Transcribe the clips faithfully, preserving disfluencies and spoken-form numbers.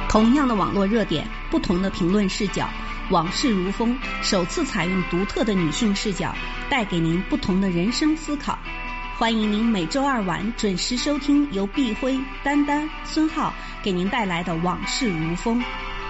同样的网络热点，不同的评论视角，往事如风首次采用独特的女性视角，带给您不同的人生思考。欢迎您每周二晚准时收听由碧辉、丹丹、孙浩给您带来的往事如风。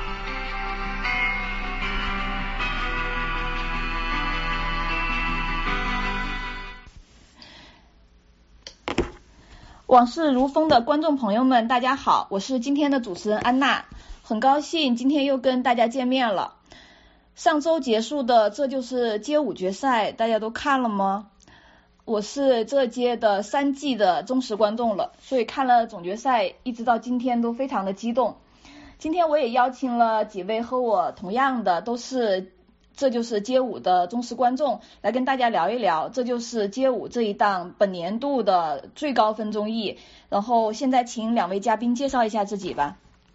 往事如风的观众朋友们，大家好，我是今天的主持人安娜，很高兴今天又跟大家见面了。上周结束的这就是街舞决赛，大家都看了吗？我是这届的三季的忠实观众了，所以看了总决赛一直到今天都非常的激动。今天我也邀请了几位和我同样的都是这就是街舞的忠实观众，来跟大家聊一聊这就是街舞这一档本年度的最高分综艺。然后现在请两位嘉宾介绍一下自己吧。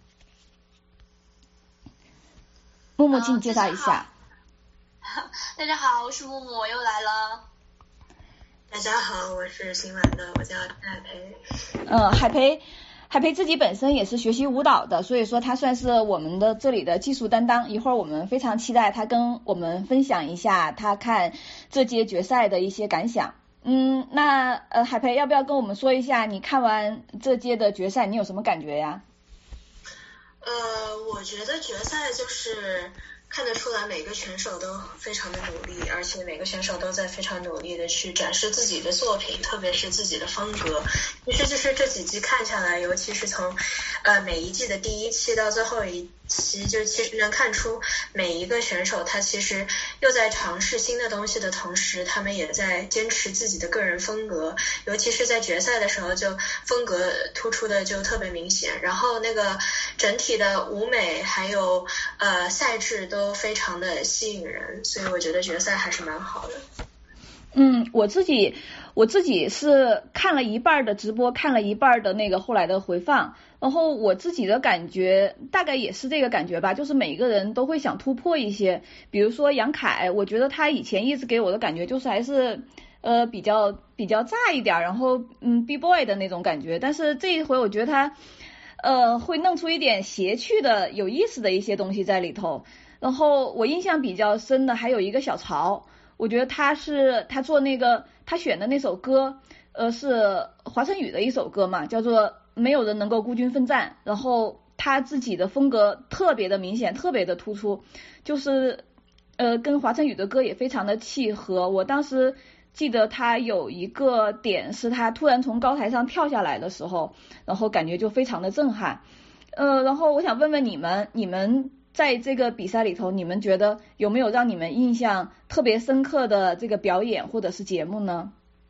木木，请你介绍一下。 呃、大家好，我是木木，我又来了。 大家好，我是新来的，我叫海培。 嗯，海培。海培自己本身也是学习舞蹈的，所以说他算是我们的这里的技术担当。一会儿我们非常期待他跟我们分享一下他看这届决赛的一些感想。嗯，那呃海培要不要跟我们说一下你看完这届的决赛你有什么感觉呀？ 呃，我觉得决赛就是看得出来每个选手都非常的努力，而且每个选手都在非常努力的去展示自己的作品，特别是自己的风格。其实就是这几季看下来，尤其是从呃每一季的第一期到最后一期，就其实能看出每一个选手他其实又在尝试新的东西的同时，他们也在坚持自己的个人风格，尤其是在决赛的时候就风格突出的就特别明显，然后那个整体的舞美还有呃赛制都非常的吸引人，所以我觉得决赛还是蛮好的。 嗯，我自己我自己是看了一半的直播，看了一半的那个后来的回放，然后我自己的感觉大概也是这个感觉吧，就是每一个人都会想突破一些。比如说杨凯，我觉得他以前一直给我的感觉就是还是呃比较比较炸一点，然后嗯 B boy 的那种感觉，但是这一回我觉得他呃会弄出一点邪趣的有意思的一些东西在里头。然后我印象比较深的还有一个小曹，我觉得他是他做那个他选的那首歌呃是华晨宇的一首歌嘛，叫做没有人能够孤军奋战，然后他自己的风格特别的明显，特别的突出，就是呃跟华晨宇的歌也非常的契合。我当时记得他有一个点是他突然从高台上跳下来的时候，然后感觉就非常的震撼。呃然后我想问问你们你们在这个比赛里头，你们觉得有没有让你们印象特别深刻的这个表演或者是节目呢？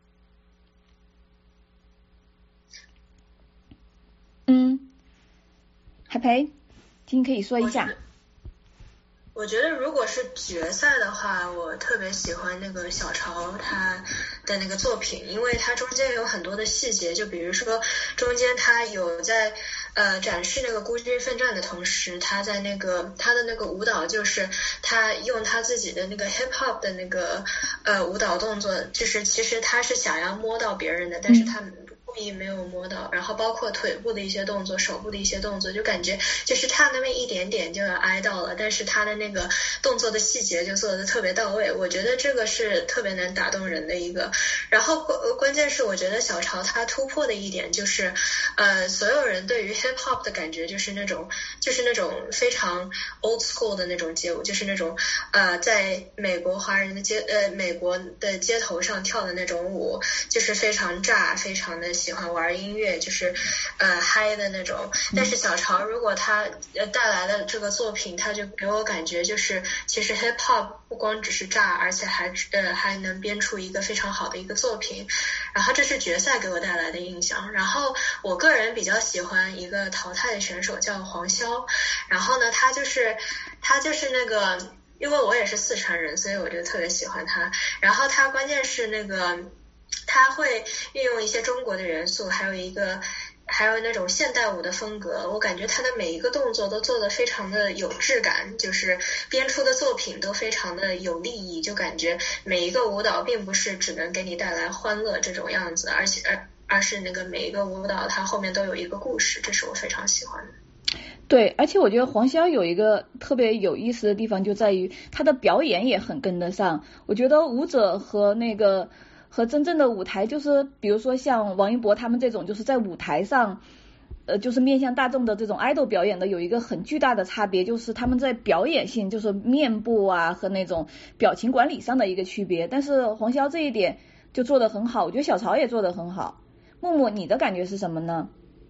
嗯，海培，您可以说一下。 我觉得如果是决赛的话，我特别喜欢那个小曹他的那个作品，因为他中间有很多的细节，就比如说中间他有在呃展示那个孤军奋战的同时，他在那个他的那个舞蹈，就是他用他自己的那个 hip hop 的那个呃舞蹈动作，就是其实他是想要摸到别人的，但是他故意没有摸到，然后包括腿部的一些动作，手部的一些动作，就感觉就是差那么一点点就要挨到了，但是他的那个动作的细节就做的特别到位，我觉得这个是特别能打动人的一个。然后关键是我觉得小曹他突破的一点就是呃所有人对于 hip hop 的感觉就是那种就是那种非常 old school 的那种街舞，就是那种呃在美国华人的街呃美国的街头上跳的那种舞，就是非常炸，非常的喜欢玩音乐，就是呃嗨的那种。但是小曹如果他呃带来的这个作品，他就给我感觉就是其实 hip hop 不光只是炸，而且还呃还能编出一个非常好的一个作品。然后这是决赛给我带来的印象。然后我个人比较喜欢一个淘汰的选手叫黄潇，然后呢他就是他就是那个因为我也是四川人，所以我就特别喜欢他。然后他关键是那个他会运用一些中国的元素，还有一个还有那种现代舞的风格，我感觉他的每一个动作都做得非常的有质感，就是编出的作品都非常的有立意，就感觉每一个舞蹈并不是只能给你带来欢乐这种样子，而且而而是那个每一个舞蹈它后面都有一个故事，这是我非常喜欢的。 对，而且我觉得黄潇有一个特别有意思的地方，就在于他的表演也很跟得上。我觉得舞者和那个和真正的舞台，就是比如说像王一博他们这种，就是在舞台上，呃，就是面向大众的这种 idol 表演的，有一个很巨大的差别，就是他们在表演性，就是面部啊和那种表情管理上的一个区别。但是黄潇这一点就做得很好，我觉得小曹也做得很好。木木，你的感觉是什么呢？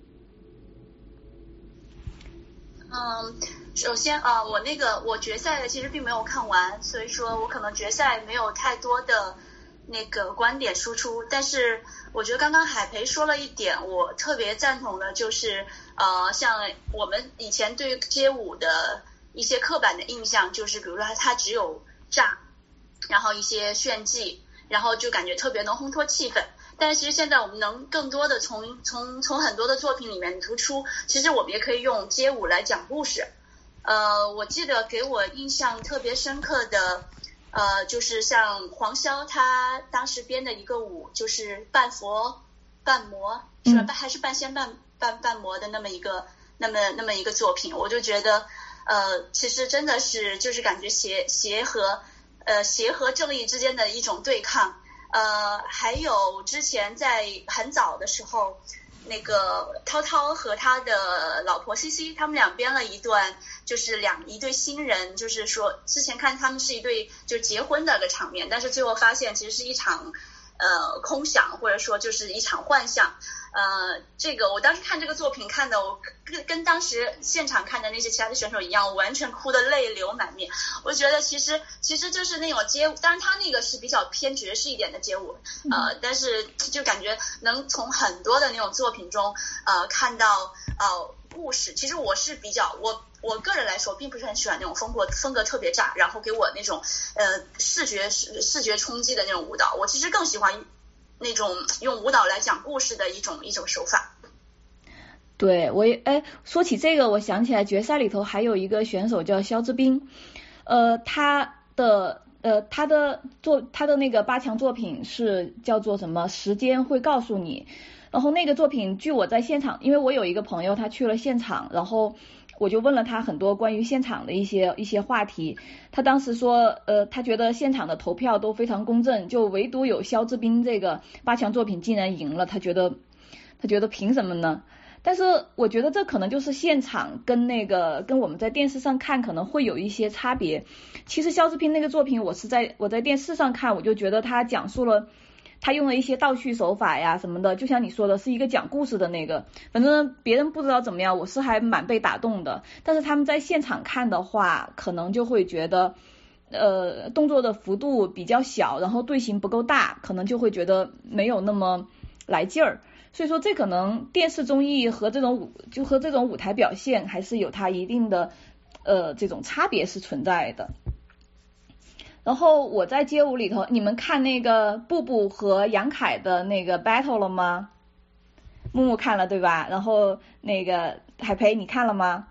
嗯，首先啊、呃，我那个我决赛其实并没有看完，所以说我可能决赛没有太多的那个观点输出。但是我觉得刚刚海培说了一点，我特别赞同的，就是呃，像我们以前对街舞的一些刻板的印象，就是比如说它它只有炸，然后一些炫技，然后就感觉特别能烘托气氛。但是其实现在我们能更多的从从从很多的作品里面突出，其实我们也可以用街舞来讲故事。呃，我记得给我印象特别深刻的，呃，就是像黄潇他当时编的一个舞，就是半佛半魔，是吧？还是半仙半半半魔的那么一个那么那么一个作品，我就觉得，呃，其实真的是就是感觉邪邪和呃邪和正义之间的一种对抗。呃，还有之前在很早的时候，那个涛涛和他的老婆西西，他们俩编了一段，就是两一对新人，就是说之前看他们是一对就结婚的个场面，但是最后发现其实是一场呃空想，或者说就是一场幻象。呃，这个我当时看这个作品看的，我跟跟当时现场看的那些其他的选手一样，我完全哭得泪流满面。我觉得其实其实就是那种街舞，当然他那个是比较偏爵士一点的街舞，呃，但是就感觉能从很多的那种作品中，呃，看到呃故事。其实我是比较我。我个人来说，并不是很喜欢那种风格风格特别炸，然后给我那种呃视觉视觉冲击的那种舞蹈。我其实更喜欢那种用舞蹈来讲故事的一种一种手法。 对，我也哎，说起这个，我想起来决赛里头还有一个选手叫肖之彬，呃，他的呃他的作他的那个八强作品是叫做什么？时间会告诉你。然后那个作品，据我在现场，因为我有一个朋友他去了现场，然后我就问了他很多关于现场的一些一些话题。他当时说，呃，他觉得现场的投票都非常公正，就唯独有肖之彬这个八强作品竟然赢了，他觉得他觉得凭什么呢？但是我觉得这可能就是现场跟那个跟我们在电视上看可能会有一些差别。其实肖之彬那个作品，我是在我在电视上看，我就觉得他讲述了。他用了一些倒叙手法呀什么的，就像你说的是一个讲故事的那个，反正别人不知道怎么样，我是还蛮被打动的。但是他们在现场看的话，可能就会觉得呃动作的幅度比较小，然后队形不够大，可能就会觉得没有那么来劲儿。所以说这可能电视综艺和这种舞就和这种舞台表现还是有它一定的呃这种差别是存在的。然后我在街舞里头，你们看那个布布和杨凯的那个 battle 了吗？木木看了对吧？然后那个海培你看了吗？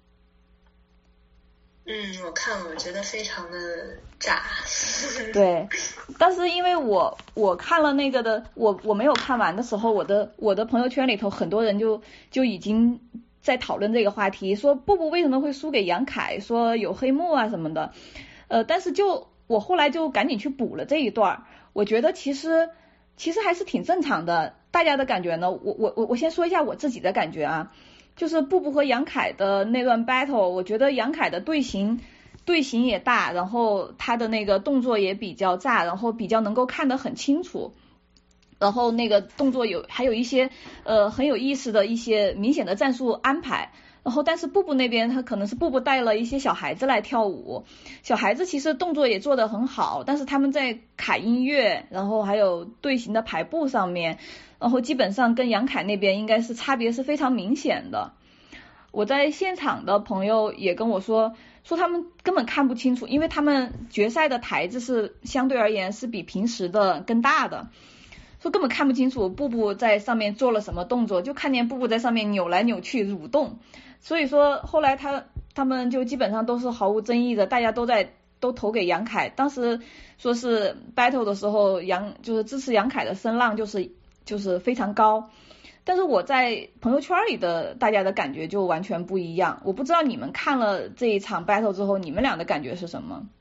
嗯，我看了，我觉得非常的炸。 对，但是因为我我看了那个的，我我没有看完的时候，我的我的朋友圈里头很多人就就已经在讨论这个话题，说布布为什么会输给杨凯，说有黑幕啊什么的。呃，但是就我后来就赶紧去补了这一段，我觉得其实其实还是挺正常的。大家的感觉呢，我我我我先说一下我自己的感觉啊，就是布布和杨凯的那段 battle， 我觉得杨凯的队形队形也大，然后他的那个动作也比较炸，然后比较能够看得很清楚，然后那个动作有还有一些呃很有意思的一些明显的战术安排。然后但是布布那边他可能是布布带了一些小孩子来跳舞，小孩子其实动作也做得很好，但是他们在卡音乐然后还有队形的排布上面，然后基本上跟杨凯那边应该是差别是非常明显的。我在现场的朋友也跟我说说他们根本看不清楚，因为他们决赛的台子是相对而言是比平时的更大的，说根本看不清楚布布在上面做了什么动作，就看见布布在上面扭来扭去蠕动。所以说后来他他们就基本上都是毫无争议的，大家都在都投给杨凯。当时说是 battle 的时候，杨就是支持杨凯的声浪就是就是非常高。 但是我在朋友圈里的大家的感觉就完全不一样。我不知道你们看了这一场 battle 之后，你们俩的感觉是什么？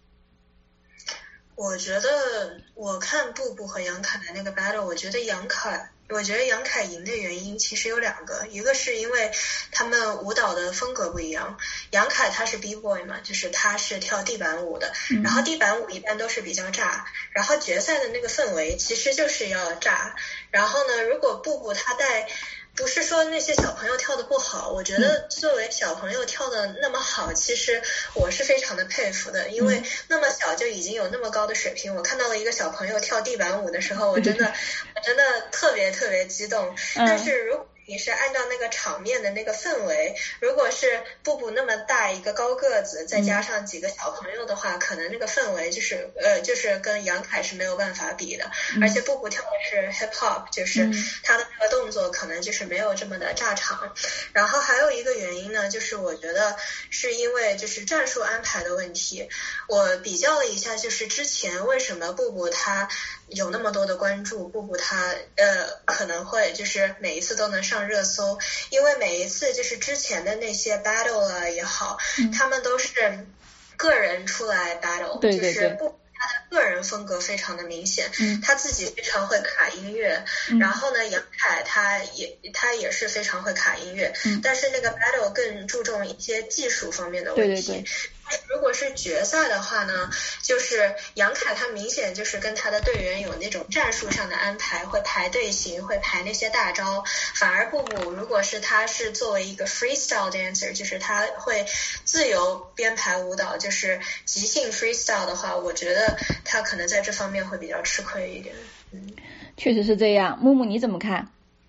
我觉得我看布布和杨凯的那个 battle， 我觉得杨凯。我觉得杨凯赢的原因其实有两个，一个是因为他们舞蹈的风格不一样。杨凯他是 B-boy 嘛，就是他是跳地板舞的，然后地板舞一般都是比较炸，然后决赛的那个氛围其实就是要炸。然后呢，如果布布他带，不是说那些小朋友跳的不好，我觉得作为小朋友跳的那么好，其实我是非常的佩服的，因为那么小就已经有那么高的水平。我看到了一个小朋友跳地板舞的时候，我真的我真的特别特别激动。但是如果你是按照那个场面的那个氛围，如果是布布那么大一个高个子，再加上几个小朋友的话，可能那个氛围就是呃就是跟杨凯是没有办法比的。而且布布跳的是 hip hop， 就是他的那个动作可能就是没有这么的炸场。然后还有一个原因呢，就是我觉得是因为就是战术安排的问题。我比较了一下，就是之前为什么布布他有那么多的关注，布布他呃可能会就是每一次都能上热搜，因为每一次就是之前的那些 battle 啊也好，嗯、他们都是个人出来 battle， 对对对， 就是布布他的个人风格非常的明显，嗯、他自己非常会卡音乐，嗯、然后呢，杨凯他也他也是非常会卡音乐，嗯、但是那个 battle 更注重一些技术方面的问题。 对对对。 如果是决赛的话呢，就是杨凯他明显就是跟他的队员有那种战术上的安排，会排队形，会排那些大招。反而布布如果是他是作为一个 freestyle dancer， 就是他会自由编排舞蹈，就是即兴 freestyle 的话，我觉得他可能在这方面会比较吃亏一点。嗯， 确实是这样。木木你怎么看？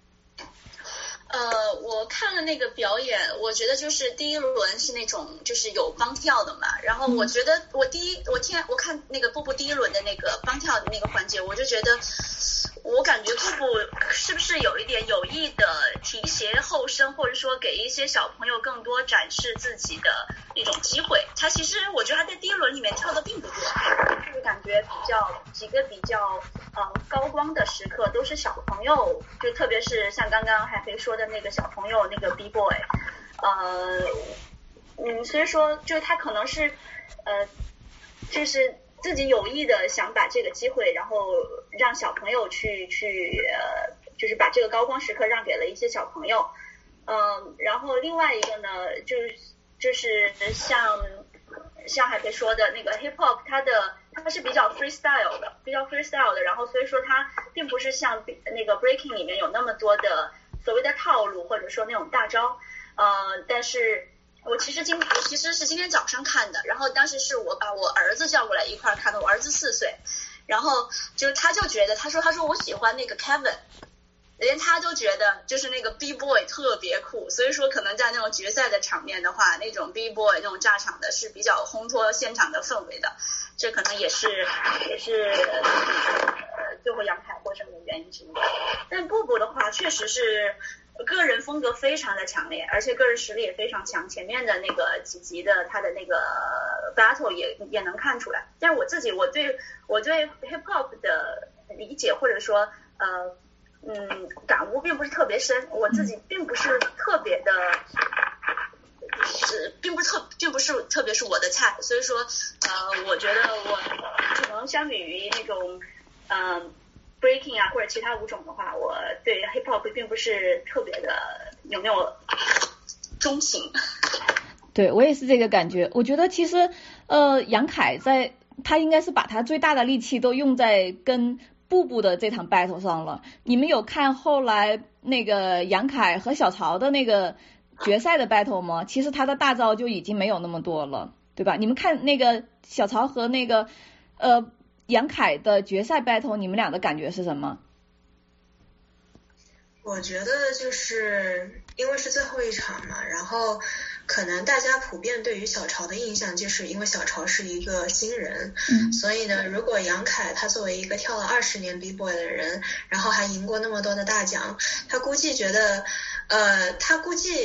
呃，我看了那个表演，我觉得就是第一轮是那种就是有帮跳的嘛，然后我觉得我第一我听我看那个布布第一轮的那个帮跳的那个环节，我就觉得我感觉布布是不是有一点有意的提携后生，或者说给一些小朋友更多展示自己的那种机会。他其实我觉得他在第一轮里面跳的并不多，就是感觉比较几个比较呃高光的时刻都是小朋友，就特别是像刚刚海飞说的那个小朋友那个 B-boy， 呃嗯，所以说就他可能是呃就是自己有意的想把这个机会，然后让小朋友去去呃就是把这个高光时刻让给了一些小朋友。嗯、呃，然后另外一个呢就是就是像像海飞说的那个 hip hop， 它的它是比较 freestyle 的，比较 freestyle 的，然后所以说它并不是像那个 breaking 里面有那么多的所谓的套路或者说那种大招。呃，但是我其实今我其实是今天早上看的，然后当时是我把我儿子叫过来一块看的，我儿子四岁，然后就是他就觉得他说他说我喜欢那个 Kevin。连他都觉得就是那个 B-boy 特别酷，所以说可能在那种决赛的场面的话，那种 B-boy 那种炸场的是比较烘托现场的氛围的，这可能也是也是呃最后杨凯获胜的原因之一。但布布的话确实是个人风格非常的强烈，而且个人实力也非常强，前面的那个几集的他的那个 battle 也也能看出来。但是我自己我对我对 hip hop 的理解或者说呃嗯，感悟并不是特别深，我自己并不是特别的，是并不是特并不是特别是我的菜，所以说呃，我觉得我可能相比于那种嗯、呃、breaking 啊或者其他舞种的话，我对 hip hop 并不是特别的有没有钟情。 对，我也是这个感觉。我觉得其实呃杨凯在他应该是把他最大的力气都用在跟布布的这场 battle 上了。你们有看后来那个杨凯和小曹的那个决赛的 battle 吗？其实他的大招就已经没有那么多了，对吧？你们看那个小曹和那个呃杨凯的决赛 battle， 你们俩的感觉是什么？ 我觉得就是因为是最后一场嘛，然后可能大家普遍对于小曹的印象就是因为小曹是一个新人，嗯，所以呢，如果杨凯他作为一个跳了二十年 B-boy 的人，然后还赢过那么多的大奖，他估计觉得，呃，他估计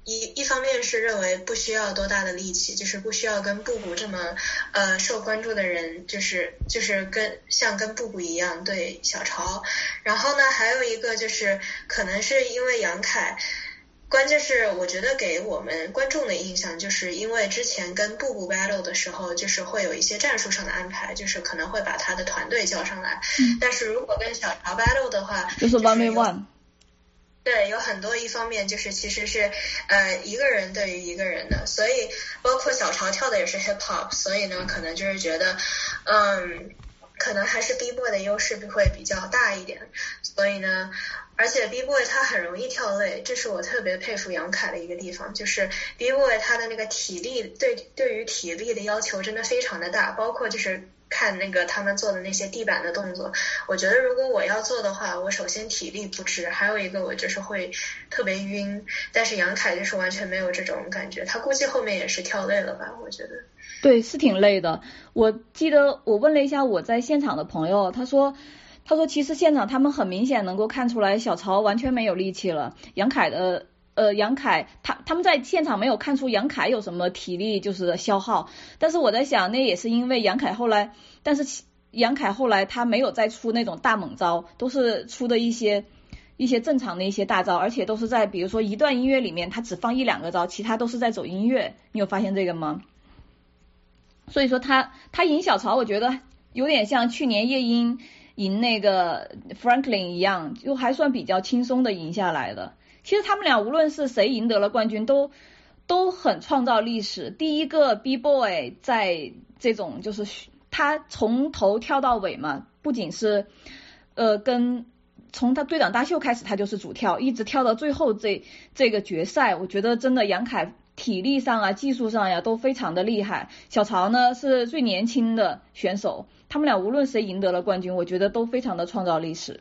一一方面是认为不需要多大的力气，就是不需要跟布谷这么呃受关注的人，就是就是跟像跟布谷一样对小潮。然后呢，还有一个就是可能是因为杨凯。关键是我觉得给我们观众的印象，就是因为之前跟布布 battle 的时候，就是会有一些战术上的安排，就是可能会把他的团队叫上来。嗯、但是如果跟小潮 battle 的话， 就是 one v one。 对，有很多一方面就是其实是呃一个人对于一个人的，所以包括小潮跳的也是 hip hop， 所以呢可能就是觉得嗯可能还是 B boy 的优势会比较大一点，所以呢。而且 B boy 他很容易跳累，这是我特别佩服杨凯的一个地方，就是 B boy 他的那个体力对对于体力的要求真的非常的大，包括就是看那个他们做的那些地板的动作，我觉得如果我要做的话，我首先体力不支，还有一个我就是会特别晕，但是杨凯就是完全没有这种感觉，他估计后面也是跳累了吧，我觉得。 对，是挺累的。我记得我问了一下我在现场的朋友，他说他说其实现场他们很明显能够看出来小潮完全没有力气了，杨凯的呃杨凯他他们在现场没有看出杨凯有什么体力就是消耗，但是我在想那也是因为杨凯后来但是杨凯后来他没有再出那种大猛招，都是出的一些一些正常的一些大招，而且都是在比如说一段音乐里面他只放一两个招，其他都是在走音乐，你有发现这个吗？所以说他他赢小潮我觉得有点像去年夜莺赢那个 Franklin 一样，就还算比较轻松的赢下来的。其实他们俩无论是谁赢得了冠军都都很创造历史，第一个 B-boy 在这种就是他从头跳到尾嘛，不仅是呃跟从他队长大秀开始他就是主跳，一直跳到最后这这个决赛，我觉得真的杨凯体力上啊技术上呀都非常的厉害，小潮呢是最年轻的选手，他们俩无论谁赢得了冠军我觉得都非常的创造历史。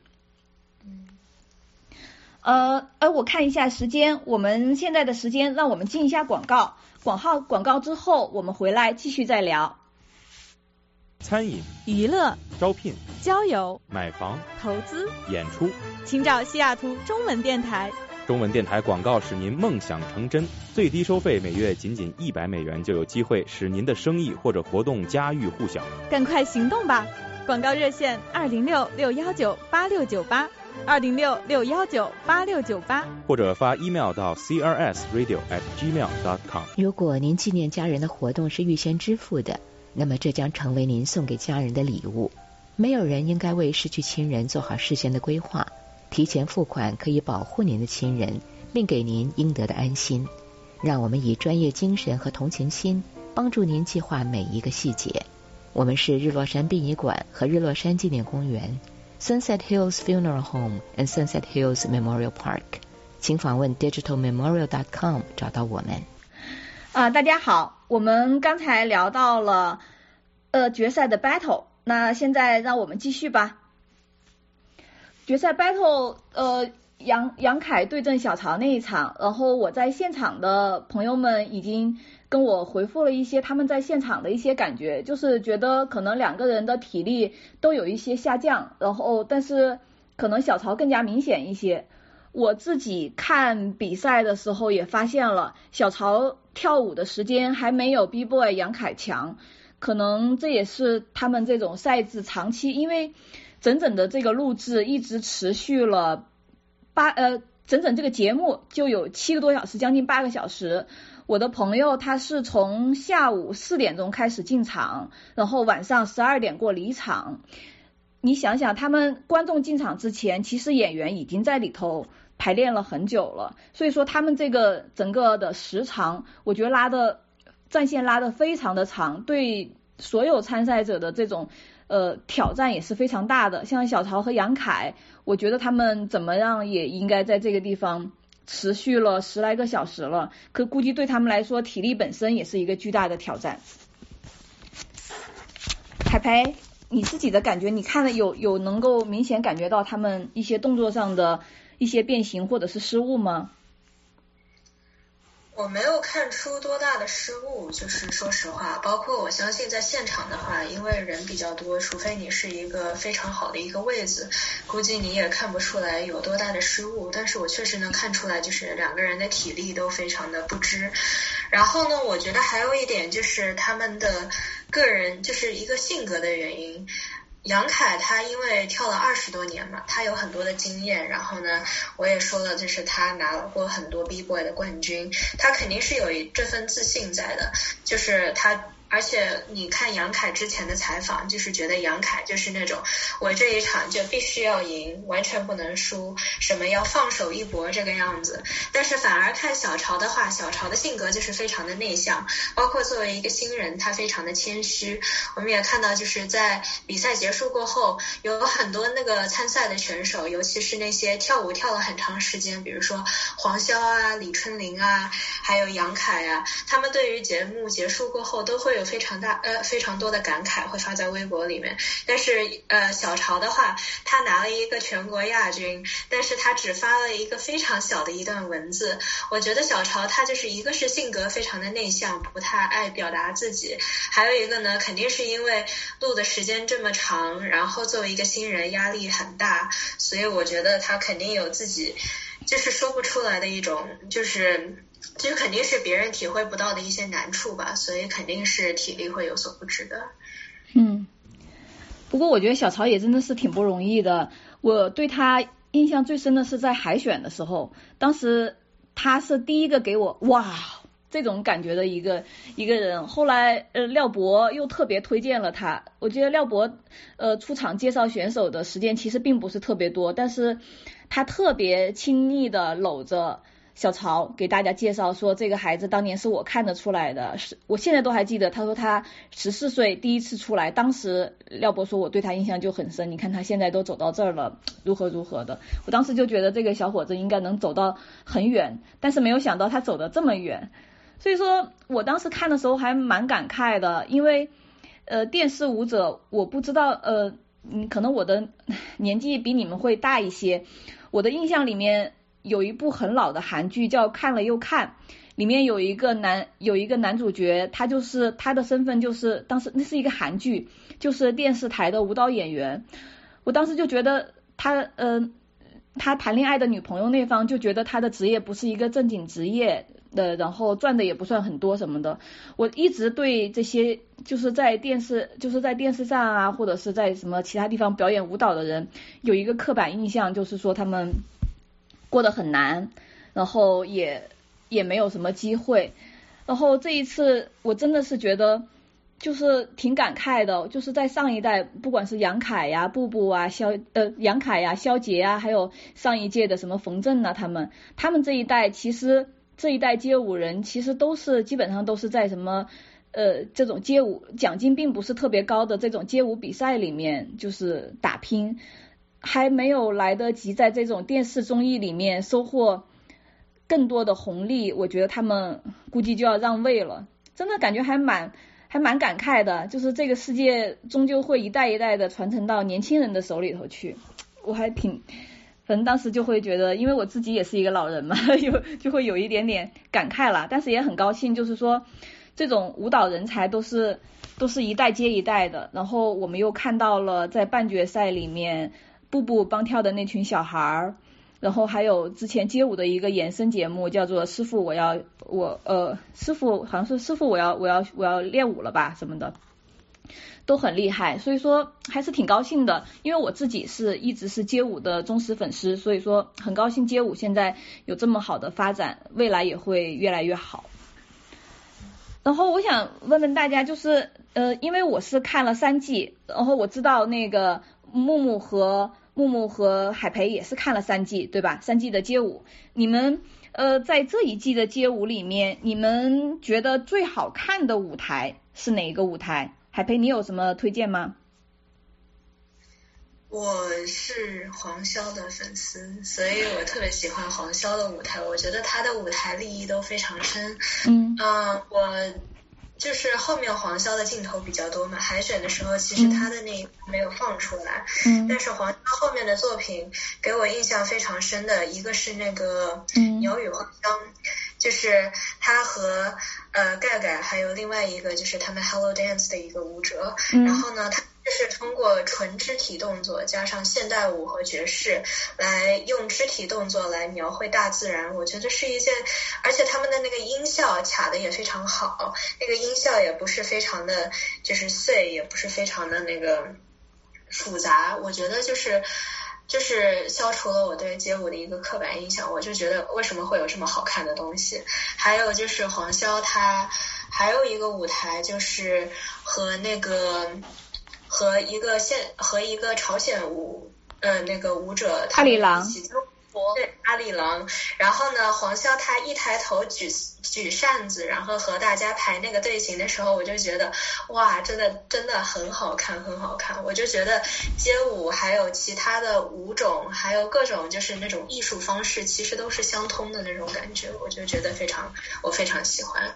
呃呃，我看一下时间，我们现在的时间让我们进一下广告，广告广告之后我们回来继续再聊。 餐饮、 娱乐、 招聘、 交友、 买房、 投资、 演出， 请找西雅图中文电台。 中文电台广告使您梦想成真，最低收费每月仅仅一百美元，就有机会使您的生意或者活动家喻户晓。 赶快行动吧！广告热线二零六六幺九八六九八，二零六六幺九八六九八， 或者发 email 到 c r s radio at gmail dot com。 如果您纪念家人的活动是预先支付的，那么这将成为您送给家人的礼物。没有人应该为失去亲人做好事先的规划。提前付款可以保护您的亲人，并给您应得的安心。让我们以专业精神和同情心帮助您计划每一个细节。我们是日落山殡仪馆和日落山纪念公园 Sunset Hills Funeral Home and Sunset Hills Memorial Park， 请访问 digital memorial dot com 找到我们。 啊，大家好，我们刚才聊到了呃决赛的 battle， 那现在让我们继续吧。决赛 battle 呃杨杨凯对阵小潮那一场，然后我在现场的朋友们已经跟我回复了一些他们在现场的一些感觉，就是觉得可能两个人的体力都有一些下降，然后但是可能小潮更加明显一些。我自己看比赛的时候也发现了，小潮跳舞的时间还没有 B-boy 杨凯强，可能这也是他们这种赛制长期，因为整整的这个录制一直持续了八呃，整整这个节目就有七个多小时，将近八个小时。我的朋友他是从下午四点钟开始进场，然后晚上十二点过离场。你想想，他们观众进场之前，其实演员已经在里头排练了很久了，所以说他们这个整个的时长，我觉得拉的战线拉的非常的长，对所有参赛者的这种呃，挑战也是非常大的。像小潮和杨凯，我觉得他们怎么样也应该在这个地方持续了十来个小时了，可估计对他们来说体力本身也是一个巨大的挑战。海培，你自己的感觉，你看了有有能够明显感觉到他们一些动作上的一些变形或者是失误吗？ 我没有看出多大的失误，就是说实话，包括我相信在现场的话，因为人比较多，除非你是一个非常好的一个位子，估计你也看不出来有多大的失误。但是我确实能看出来，就是两个人的体力都非常的不支。然后呢，我觉得还有一点就是他们的个人就是一个性格的原因。杨凯他因为跳了二十多年嘛，他有很多的经验，然后呢我也说了，就是他拿过很多 B-boy 的冠军，他肯定是有这份自信在的，就是他而且你看杨凯之前的采访，就是觉得杨凯就是那种我这一场就必须要赢，完全不能输，什么要放手一搏这个样子。但是反而看小潮的话，小潮的性格就是非常的内向，包括作为一个新人他非常的谦虚。我们也看到就是在比赛结束过后，有很多那个参赛的选手，尤其是那些跳舞跳了很长时间，比如说黄潇啊、李春玲啊，还有杨凯啊，他们对于节目结束过后都会有非常大呃非常多的感慨会发在微博里面。但是呃小潮的话，他拿了一个全国亚军，但是他只发了一个非常小的一段文字。我觉得小潮他就是一个是性格非常的内向，不太爱表达自己，还有一个呢肯定是因为录的时间这么长，然后作为一个新人压力很大，所以我觉得他肯定有自己就是说不出来的一种就是这肯定是别人体会不到的一些难处吧，所以肯定是体力会有所不支的。 嗯，不过我觉得小潮也真的是挺不容易的。我对他印象最深的是在海选的时候，当时他是第一个给我哇这种感觉的一个一个人。后来呃廖博又特别推荐了他，我觉得廖博呃出场介绍选手的时间其实并不是特别多，但是他特别亲昵的搂着小潮给大家介绍说，这个孩子当年是我看得出来的，是我现在都还记得，他说他十四岁第一次出来，当时廖博说我对他印象就很深，你看他现在都走到这儿了，如何如何的。我当时就觉得这个小伙子应该能走到很远，但是没有想到他走得这么远。所以说我当时看的时候还蛮感慨的，因为呃电视舞者我不知道呃嗯可能我的年纪比你们会大一些，我的印象里面有一部很老的韩剧叫《看了又看》，里面有一个男有一个男主角，他就是他的身份就是当时那是一个韩剧，就是电视台的舞蹈演员。我当时就觉得他呃他谈恋爱的女朋友那方就觉得他的职业不是一个正经职业的，然后赚的也不算很多什么的。我一直对这些就是在电视就是在电视上啊，或者是在什么其他地方表演舞蹈的人有一个刻板印象，就是说他们过得很难，然后也也没有什么机会。然后这一次我真的是觉得就是挺感慨的，就是在上一代不管是杨凯呀、步步啊、肖呃杨凯呀、肖杰啊，还有上一届的什么冯正啊，他们他们这一代其实这一代街舞人其实都是基本上都是在什么呃这种街舞奖金并不是特别高的这种街舞比赛里面就是打拼，还没有来得及在这种电视综艺里面收获更多的红利，我觉得他们估计就要让位了。真的感觉还蛮还蛮感慨的，就是这个世界终究会一代一代的传承到年轻人的手里头去。我还挺反正当时就会觉得，因为我自己也是一个老人嘛，有就会有一点点感慨啦，但是也很高兴，就是说这种舞蹈人才都是都是一代接一代的。然后我们又看到了在半决赛里面步步帮跳的那群小孩儿，然后还有之前街舞的一个衍生节目叫做师傅我要我呃师傅好像是师傅我要我要我要练舞了吧什么的，都很厉害。所以说还是挺高兴的，因为我自己是一直是街舞的忠实粉丝，所以说很高兴街舞现在有这么好的发展，未来也会越来越好。然后我想问问大家，就是呃因为我是看了三季，然后我知道那个木木和木木和海培也是看了三季对吧？三季的街舞，你们呃在这一季的街舞里面，你们觉得最好看的舞台是哪一个舞台？海培你有什么推荐吗？ 我是黄潇的粉丝，所以我特别喜欢黄潇的舞台，我觉得他的舞台立意都非常深。 嗯呃我就是后面黄潇的镜头比较多嘛，海选的时候其实他的那一部没有放出来， 嗯但是黄潇后面的作品给我印象非常深的一个是那个鸟语花香， 就是他和呃盖盖还有另外一个就是他们 Hello Dance 的一个舞者，嗯、然后呢他是通过纯肢体动作加上现代舞和爵士来用肢体动作来描绘大自然，我觉得是一件，而且他们的那个音效卡的也非常好，那个音效也不是非常的就是碎，也不是非常的那个复杂，我觉得就是就是消除了我对街舞的一个刻板印象，我就觉得为什么会有这么好看的东西。还有就是黄潇他还有一个舞台就是和那个和一个现和一个朝鲜舞呃那个舞者阿里郎， 对阿里郎，然后呢黄潇他一抬头举举扇子，然后和大家排那个队形的时候，我就觉得哇真的真的很好看很好看，我就觉得街舞还有其他的舞种还有各种就是那种艺术方式其实都是相通的那种感觉，我就觉得非常我非常喜欢。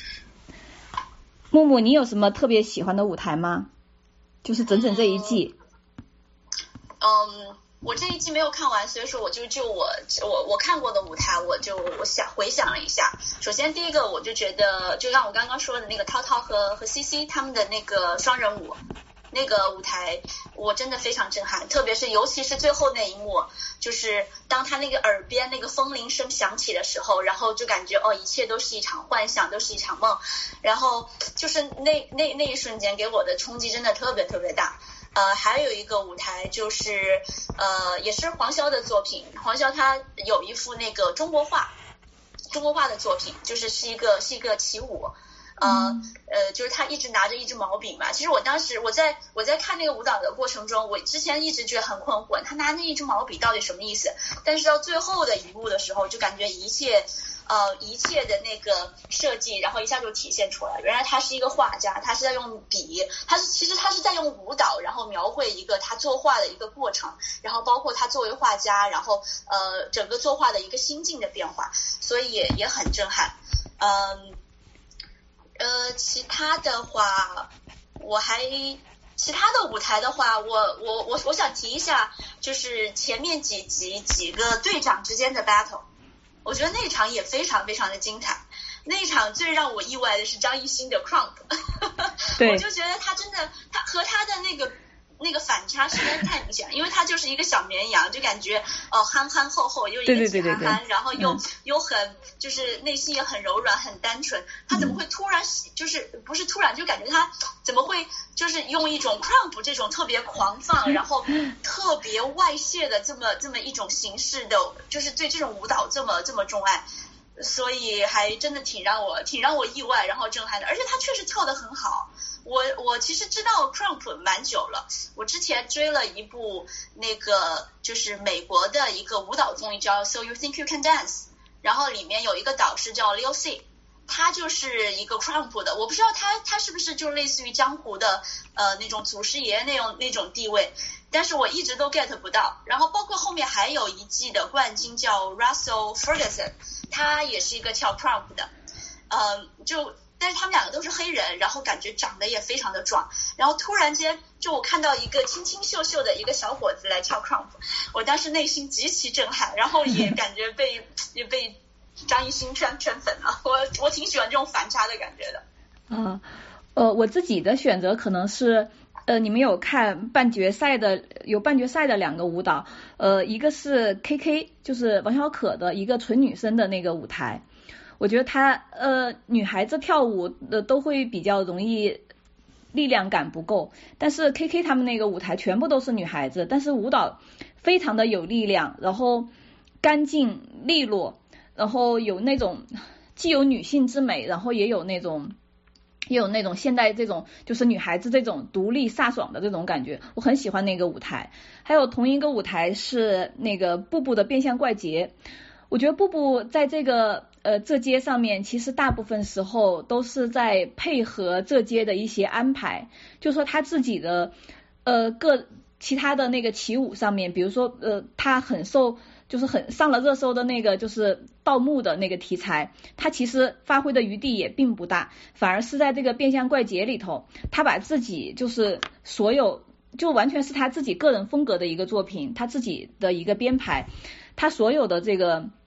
木木你有什么特别喜欢的舞台吗？就是整整这一季。 嗯，我这一季没有看完，所以说我就就我我我看过的舞台，我就我想回想了一下。首先第一个我就觉得，就像我刚刚说的那个涛涛和和 C C 他们的那个双人舞，那个舞台我真的非常震撼，特别是尤其是最后那一幕，就是当他那个耳边那个风铃声响起的时候，然后就感觉哦一切都是一场幻想，都是一场梦，然后就是那那那一瞬间给我的冲击真的特别特别大。呃，还有一个舞台就是呃也是黄潇的作品，黄潇他有一幅那个中国画中国画的作品，就是是一个是一个起舞。呃呃，就是他一直拿着一支毛笔嘛。其实我当时我在我在看那个舞蹈的过程中，我之前一直觉得很困惑，他拿那一支毛笔到底什么意思？但是到最后的一幕的时候，就感觉一切呃一切的那个设计，然后一下就体现出来。原来他是一个画家，他是在用笔，他是其实他是在用舞蹈，然后描绘一个他作画的一个过程，然后包括他作为画家，然后呃整个作画的一个心境的变化，所以也也很震撼。嗯。呃，其他的话，我还其他的舞台的话，我我我我想提一下，就是前面几集几个队长之间的 battle， 我觉得那场也非常非常的精彩。那一场最让我意外的是张艺兴的 crump， 我就觉得他真的，他和他的那个那个反差实在太明显了，因为他就是一个小绵羊，就感觉哦憨憨厚厚，又一个铁憨憨，然后又、嗯、又很就是内心也很柔软很单纯，他怎么会突然就是不是突然就感觉他怎么会就是用一种 crump 这种特别狂放然后特别外泄的这么这么一种形式的，就是对这种舞蹈这么这么钟爱，所以还真的挺让我挺让我意外然后震撼的，而且他确实跳得很好。我我其实知道 crump 蛮久了，我之前追了一部那个就是美国的一个舞蹈综艺叫 So You Think You Can Dance， 然后里面有一个导师叫 Leo C， 他就是一个 crump 的，我不知道他他是不是就类似于江湖的呃那种祖师爷那种那种地位，但是我一直都 get 不到。然后包括后面还有一季的冠军叫 Russell Ferguson， 他也是一个跳 crump 的，呃就但是他们两个都是黑人，然后感觉长得也非常的壮，然后突然间就我看到一个清清秀秀的一个小伙子来跳 crump， 我当时内心极其震撼，然后也感觉被也被张艺兴圈圈粉了，我我挺喜欢这种反差的感觉的。 嗯呃我自己的选择可能是呃你们有看半决赛的有半决赛的两个舞蹈，呃一个是 K K 就是王小可的一个纯女生的那个舞台，我觉得她呃女孩子跳舞的都会比较容易力量感不够，但是 K K 他们那个舞台全部都是女孩子，但是舞蹈非常的有力量，然后干净利落，然后有那种既有女性之美，然后也有那种也有那种现代这种就是女孩子这种独立飒爽的这种感觉，我很喜欢那个舞台。还有同一个舞台是那个步步的变相怪杰，我觉得步步在这个呃这街上面其实大部分时候都是在配合这街的一些安排，就说他自己的呃各其他的那个起舞上面，比如说呃他很受就是很上了热搜的那个就是盗墓的那个题材，他其实发挥的余地也并不大，反而是在这个变相怪杰里头，他把自己就是所有就完全是他自己个人风格的一个作品，他自己的一个编排，他所有的这个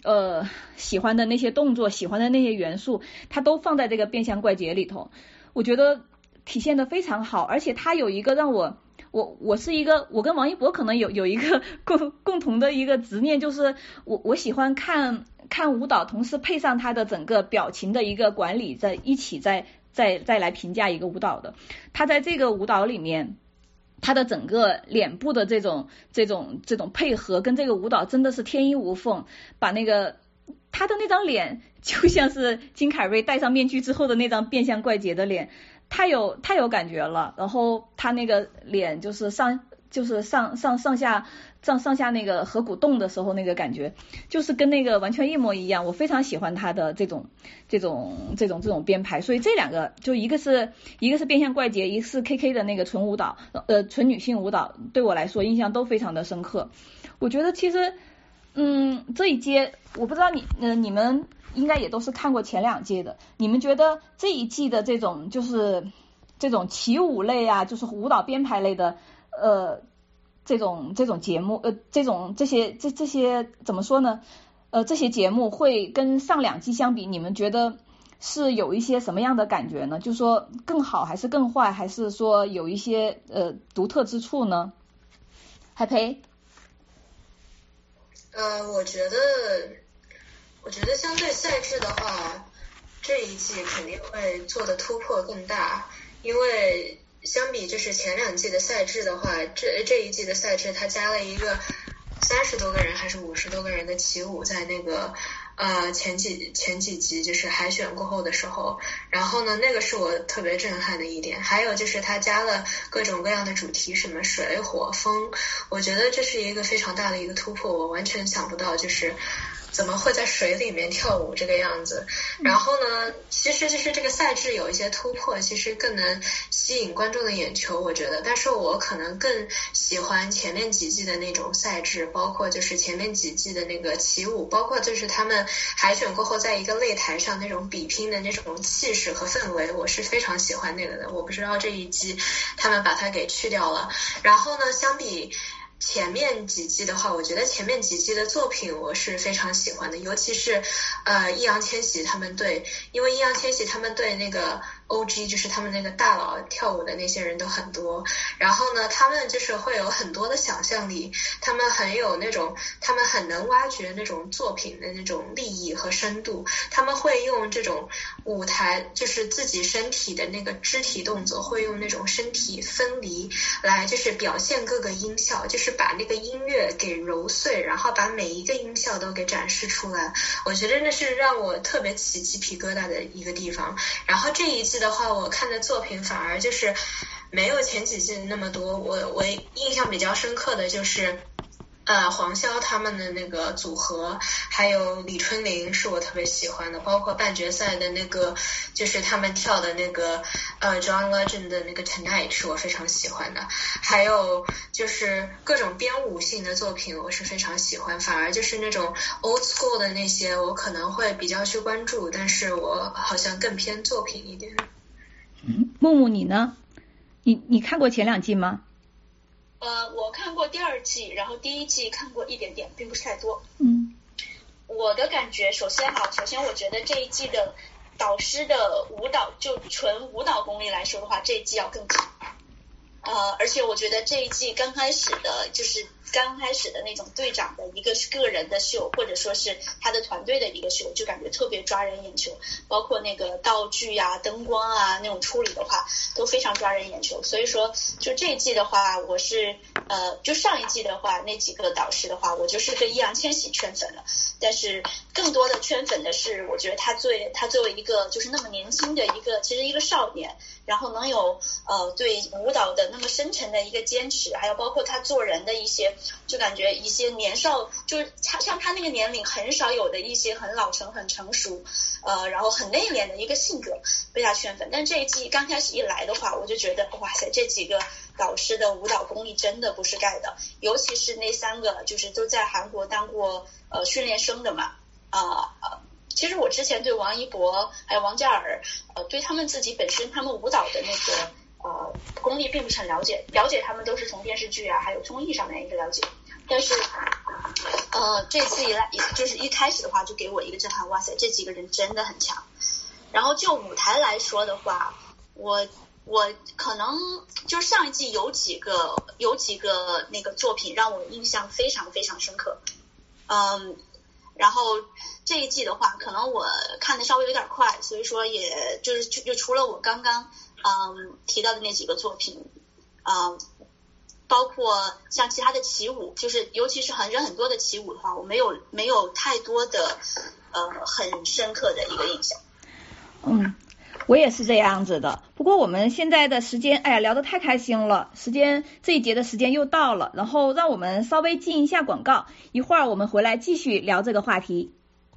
呃喜欢的那些动作，喜欢的那些元素，他都放在这个变相怪杰里头，我觉得体现的非常好。而且他有一个让我我我是一个我跟王一博可能有有一个共共同的一个执念，就是我我喜欢看看舞蹈，同时配上他的整个表情的一个管理，在一起再再再来评价一个舞蹈的。他在这个舞蹈里面，他的整个脸部的这种这种这种配合跟这个舞蹈真的是天衣无缝，把那个他的那张脸就像是金凯瑞戴上面具之后的那张变相怪杰的脸，太有太有感觉了。然后他那个脸就是上就是上上上下上上下那个颌骨动的时候那个感觉，就是跟那个完全一模一样。我非常喜欢他的这种这种这种这种编排，所以这两个就一个是一个是变相怪杰，一个是 K K 的那个纯舞蹈，呃纯女性舞蹈，对我来说印象都非常的深刻。我觉得其实嗯这一届我不知道你呃你们应该也都是看过前两届的，你们觉得这一季的这种就是这种起舞类啊，就是舞蹈编排类的呃这种这种节目呃这种这些这这些怎么说呢呃这些节目会跟上两季相比，你们觉得是有一些什么样的感觉呢？就是说更好还是更坏，还是说有一些呃独特之处呢？海培。 呃我觉得我觉得相对赛制的话，这一季肯定会做的突破更大，因为相比就是前两季的赛制的话，这这一季的赛制它加了一个三十多个人还是五十多个人的起舞在那个呃前几前几集就是海选过后的时候，然后呢那个是我特别震撼的一点。还有就是它加了各种各样的主题，什么水火风，我觉得这是一个非常大的一个突破，我完全想不到就是怎么会在水里面跳舞这个样子。然后呢其实就是这个赛制有一些突破，其实更能吸引观众的眼球我觉得。但是我可能更喜欢前面几季的那种赛制，包括就是前面几季的那个起舞，包括就是他们海选过后在一个擂台上那种比拼的那种气势和氛围，我是非常喜欢那个的。我不知道这一季他们把它给去掉了。然后呢相比前面几季的话，我觉得前面几季的作品我是非常喜欢的，尤其是呃易烊千玺他们队，因为易烊千玺他们队那个 O G 就是他们那个大佬跳舞的那些人都很多，然后呢他们就是会有很多的想象力，他们很有那种他们很能挖掘那种作品的那种立意和深度，他们会用这种舞台就是自己身体的那个肢体动作，会用那种身体分离来就是表现各个音效，就是把那个音乐给揉碎，然后把每一个音效都给展示出来。我觉得那是让我特别起鸡皮疙瘩的一个地方。然后这一季的话，我看的作品反而就是没有前几季那么多，我我印象比较深刻的就是呃黄潇他们的那个组合，还有李春玲是我特别喜欢的，包括半决赛的那个就是他们跳的那个呃 John Legend 的那个 Tonight 是我非常喜欢的，还有就是各种编舞性的作品我是非常喜欢，反而就是那种 old school 的那些我可能会比较去关注，但是我好像更偏作品一点。 嗯，木木你呢？你你看过前两季吗？ 呃，我看过第二季，然后第一季看过一点点，并不是太多。 嗯， 我的感觉，首先哈，首先我觉得这一季的导师的舞蹈，就纯舞蹈功力来说的话，这一季要更强。呃，而且我觉得这一季刚开始的，就是刚开始的那种队长的一个个人的秀，或者说是他的团队的一个秀，就感觉特别抓人眼球，包括那个道具啊、灯光啊那种处理的话，都非常抓人眼球。所以说，就这一季的话，我是呃，就上一季的话，那几个导师的话，我就是对易烊千玺圈粉了。但是更多的圈粉的是，我觉得他作为他作为一个就是那么年轻的一个，其实一个少年，然后能有呃对舞蹈的那么深沉的一个坚持，还有包括他做人的一些，就感觉一些年少，就是他像他那个年龄很少有的一些很老成、很成熟，呃，然后很内敛的一个性格被他圈粉。但这一季刚开始一来的话，我就觉得哇塞，这几个导师的舞蹈功力真的不是盖的，尤其是那三个就是都在韩国当过呃训练生的嘛，啊、呃。其实我之前对王一博还有王嘉尔，呃，对他们自己本身他们舞蹈的那个呃功力并不是很了解，了解他们都是从电视剧啊还有综艺上面一个了解。但是呃，这次以来，就是一开始的话就给我一个震撼，哇塞，这几个人真的很强。然后就舞台来说的话，我我可能就上一季有几个有几个那个作品让我印象非常非常深刻，嗯，然后这一季的话，可能我看的稍微有点快，所以说也就是就就除了我刚刚嗯提到的那几个作品，嗯。包括像其他的起舞，就是尤其是很人很多的起舞的话，我没有没有太多的呃很深刻的一个印象。 嗯，我也是这样子的。不过我们现在的时间，哎呀，聊得太开心了，时间这一节的时间又到了，然后让我们稍微进一下广告，一会儿我们回来继续聊这个话题。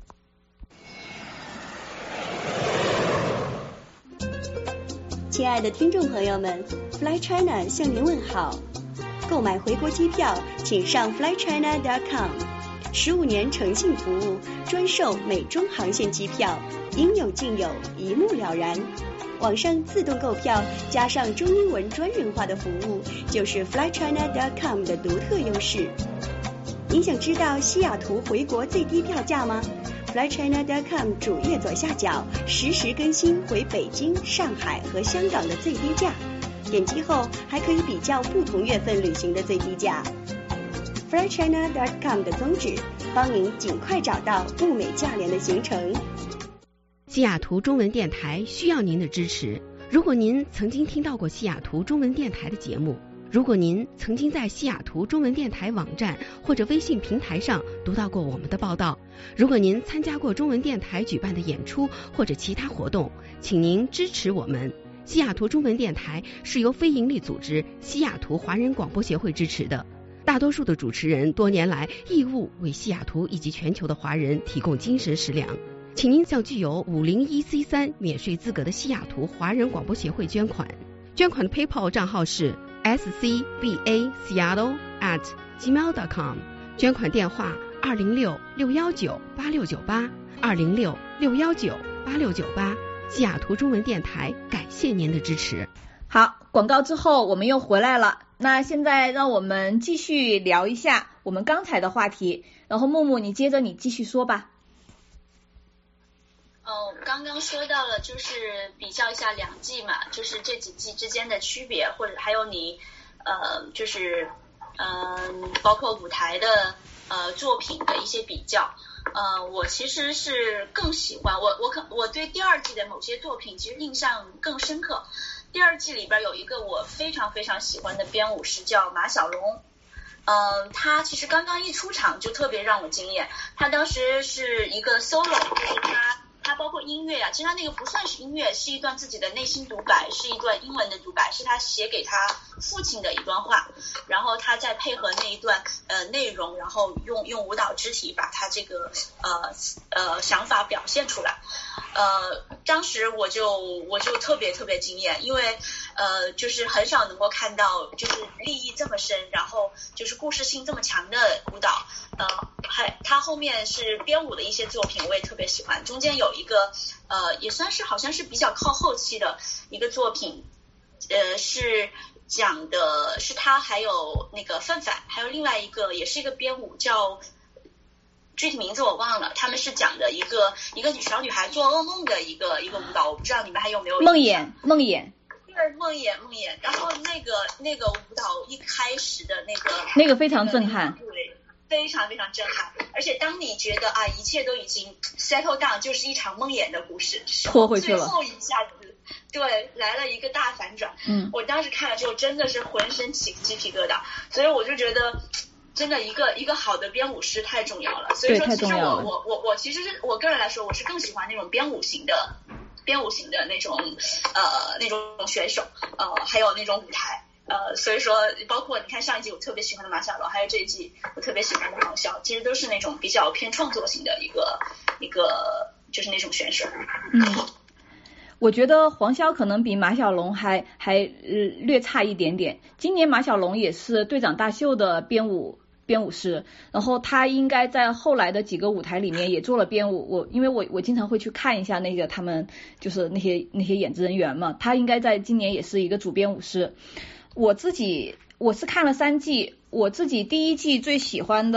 亲爱的听众朋友们 ，Fly China 向您问好。购买回国机票，请上 fly china dot com。十五年诚信服务，专售美中航线机票，应有尽有，一目了然。网上自动购票，加上中英文专人化的服务，就是 fly china dot com 的独特优势。您想知道西雅图回国最低票价吗？ fly china dot com 主页左下角实时更新回北京、上海和香港的最低价。点击后还可以比较不同月份旅行的最低价。fly china dot com 的宗旨，帮您尽快找到物美价廉的行程。 西雅图中文电台需要您的支持。如果您曾经听到过西雅图中文电台的节目，如果您曾经在西雅图中文电台网站或者微信平台上读到过我们的报道，如果您参加过中文电台举办的演出或者其他活动，请您支持我们。西雅图中文电台是由非营利组织西雅图华人广播协会支持的，大多数的主持人多年来义务为西雅图以及全球的华人提供精神食粮，请您向具有五零一 C 三 免税资格的西雅图华人广播协会捐款，捐款的 PayPal 账号是 s c b a seattle at gmail dot com， 捐款电话二零六六一九八六九八二零六六一九八六九八。西雅图中文电台感谢您的支持。 好，广告之后我们又回来了，那现在让我们继续聊一下我们刚才的话题，然后木木你接着你继续说吧。 哦，刚刚说到了就是比较一下两季嘛，就是这几季之间的区别，或者还有你呃就是嗯、呃、包括舞台的呃作品的一些比较。呃，我其实是更喜欢我我可我对第二季的某些作品其实印象更深刻。第二季里边有一个我非常非常喜欢的编舞师叫马小龙，呃，他其实刚刚一出场就特别让我惊艳。他当时是一个 solo， 就是他他包括音乐啊，其实他那个不算是音乐，是一段自己的内心独白，是一段英文的独白，是他写给他父亲的一段话，然后他再配合那一段呃内容，然后用用舞蹈肢体把他这个呃呃想法表现出来。呃，当时我就我就特别特别惊艳，因为呃就是很少能够看到就是立意这么深，然后就是故事性这么强的舞蹈。呃，还他后面是编舞的一些作品我也特别喜欢，中间有一个呃也算是好像是比较靠后期的一个作品，呃是讲的是他还有那个范范，还有另外一个也是一个编舞叫具体名字我忘了，他们是讲的一个一个小女孩做噩梦的一个一个舞蹈，我不知道你们还有没有梦魇梦魇对梦魇梦魇，然后那个那个舞蹈一开始的那个那个非常震撼， 对，非常非常震撼，而且当你觉得啊一切都已经 settle down， 就是一场梦魇的故事， 拖回去了， 最后一下子对来了一个大反转， 嗯， 我当时看了之后真的是浑身起鸡皮疙瘩，所以我就觉得真的一个一个好的编舞师太重要了，所以说其实我我我我其实是我个人来说我是更喜欢那种编舞型的编舞型的那种呃那种选手，呃还有那种舞台。呃，所以说包括你看上一季我特别喜欢的马小龙，还有这一季我特别喜欢的黄潇，其实都是那种比较偏创作型的一个一个就是那种选手。 嗯，我觉得黄潇可能比马小龙还还、呃、略差一点点。今年马小龙也是队长大秀的编舞编舞师，然后他应该在后来的几个舞台里面也做了编舞。我因为我我经常会去看一下那个他们就是那些那些演职人员嘛，他应该在今年也是一个主编舞师。我自己我是看了三季，我自己第一季最喜欢的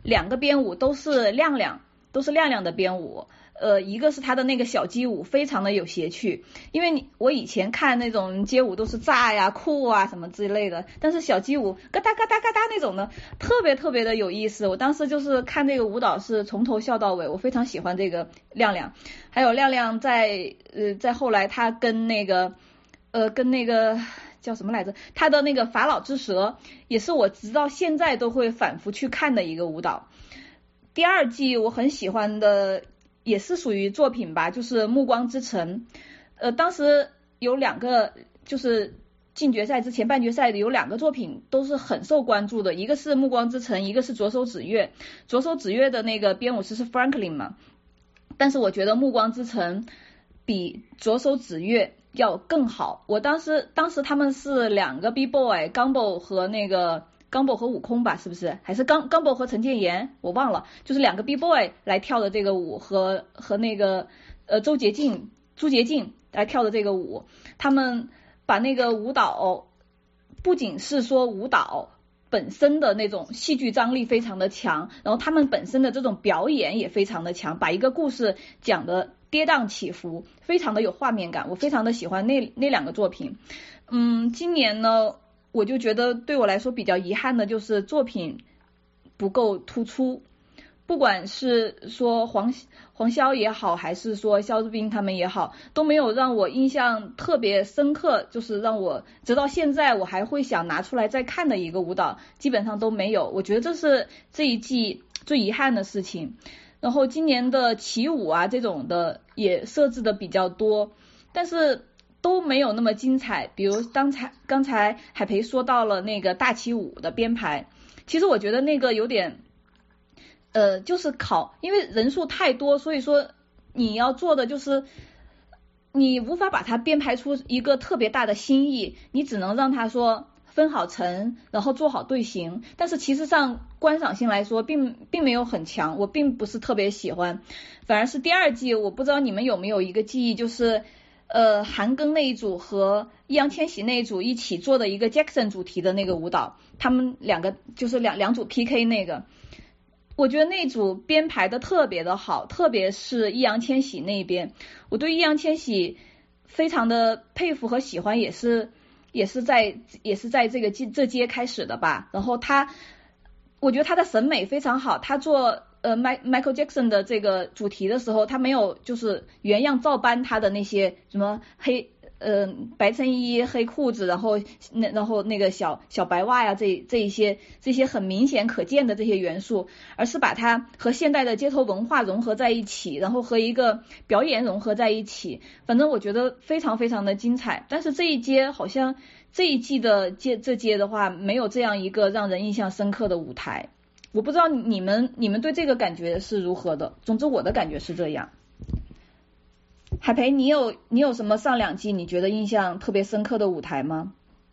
两个编舞都是亮亮，都是亮亮的编舞。呃，一个是他的那个小鸡舞非常的有谐趣，因为你我以前看那种街舞都是炸呀、酷啊什么之类的，但是小鸡舞嘎哒嘎哒嘎哒那种呢，特别特别的有意思。我当时就是看这个舞蹈是从头笑到尾，我非常喜欢这个亮亮。还有亮亮在呃在后来他跟那个呃跟那个叫什么来着，他的那个法老之蛇也是我直到现在都会反复去看的一个舞蹈。第二季我很喜欢的也是属于作品吧，就是《暮光之城》。呃，当时有两个，就是进决赛之前半决赛的有两个作品都是很受关注的，一个是《暮光之城》，一个是左手指月。左手指月的那个编舞师是 Franklin 嘛，但是我觉得《暮光之城》比左手指月要更好。我当时当时他们是两个 B-boy Gumbo 和那个Gumbo 和悟空吧，是不是？还是 Gumbo 和陈建言？我忘了，就是两个 B-boy 来跳的这个舞，和和那个呃周洁净、朱洁净来跳的这个舞，他们把那个舞蹈不仅是说舞蹈本身的那种戏剧张力非常的强，然后他们本身的这种表演也非常的强，把一个故事讲的跌宕起伏，非常的有画面感，我非常的喜欢那那两个作品。嗯，今年呢，我就觉得对我来说比较遗憾的就是作品不够突出，不管是说黄黄潇也好，还是说肖志斌他们也好，都没有让我印象特别深刻，就是让我直到现在我还会想拿出来再看的一个舞蹈，基本上都没有。我觉得这是这一季最遗憾的事情。然后今年的起舞啊这种的也设置的比较多，但是都没有那么精彩。比如刚才刚才海培说到了那个大起舞的编排，其实我觉得那个有点呃就是考，因为人数太多，所以说你要做的就是你无法把它编排出一个特别大的新意，你只能让它说分好层，然后做好队形，但是其实上观赏性来说并并没有很强，我并不是特别喜欢。反而是第二季，我不知道你们有没有一个记忆，就是呃韩庚那一组和易烊千玺那一组一起做的一个 Jackson 主题的那个舞蹈，他们两个就是两两组 P K 那个，我觉得那组编排的特别的好，特别是易烊千玺那边，我对易烊千玺非常的佩服和喜欢，也是也是在也是在这个这届开始的吧。然后他我觉得他的审美非常好，他做呃 Michael Jackson 的这个主题的时候，他没有就是原样照搬他的那些什么黑呃白衬衣黑裤子，然后那然后那个小小白袜呀，这这一些这些很明显可见的这些元素，而是把它和现代的街头文化融合在一起，然后和一个表演融合在一起，反正我觉得非常非常的精彩。但是这一届好像这一季的届这届的话，没有这样一个让人印象深刻的舞台。我不知道你们你们对这个感觉是如何的，总之我的感觉是这样。海培，你有你有什么上两季你觉得印象特别深刻的舞台吗？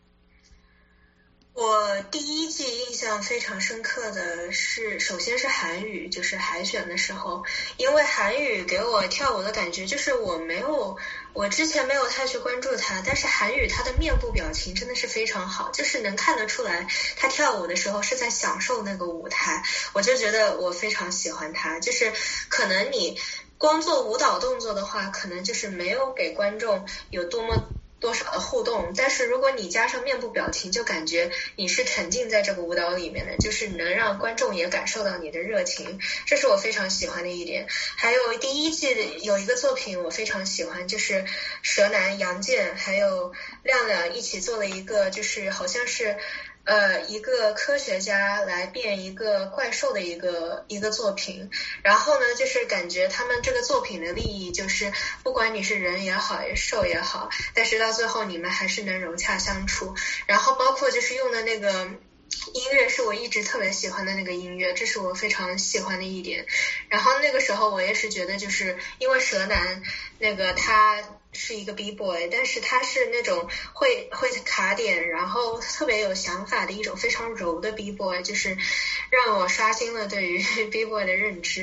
我第一季印象非常深刻的是，首先是韩语，就是海选的时候，因为韩语给我跳舞的感觉就是我没有我之前没有太去关注他，但是韩语他的面部表情真的是非常好，就是能看得出来他跳舞的时候是在享受那个舞台，我就觉得我非常喜欢他。就是可能你光做舞蹈动作的话，可能就是没有给观众有多么多少的互动，但是如果你加上面部表情，就感觉你是沉浸在这个舞蹈里面的，就是能让观众也感受到你的热情，这是我非常喜欢的一点。还有第一季有一个作品我非常喜欢，就是蛇男杨健还有亮亮一起做了一个，就是好像是呃，一个科学家来变一个怪兽的一个一个作品，然后呢，就是感觉他们这个作品的利益就是，不管你是人也好，兽也好，但是到最后你们还是能融洽相处。然后包括就是用的那个音乐是我一直特别喜欢的那个音乐，这是我非常喜欢的一点。然后那个时候我也是觉得，就是因为蛇男那个他是一个 B-boy， 但是他是那种会会卡点，然后特别有想法的一种非常柔的 B-boy， 就是让我刷新了对于 B-boy 的认知。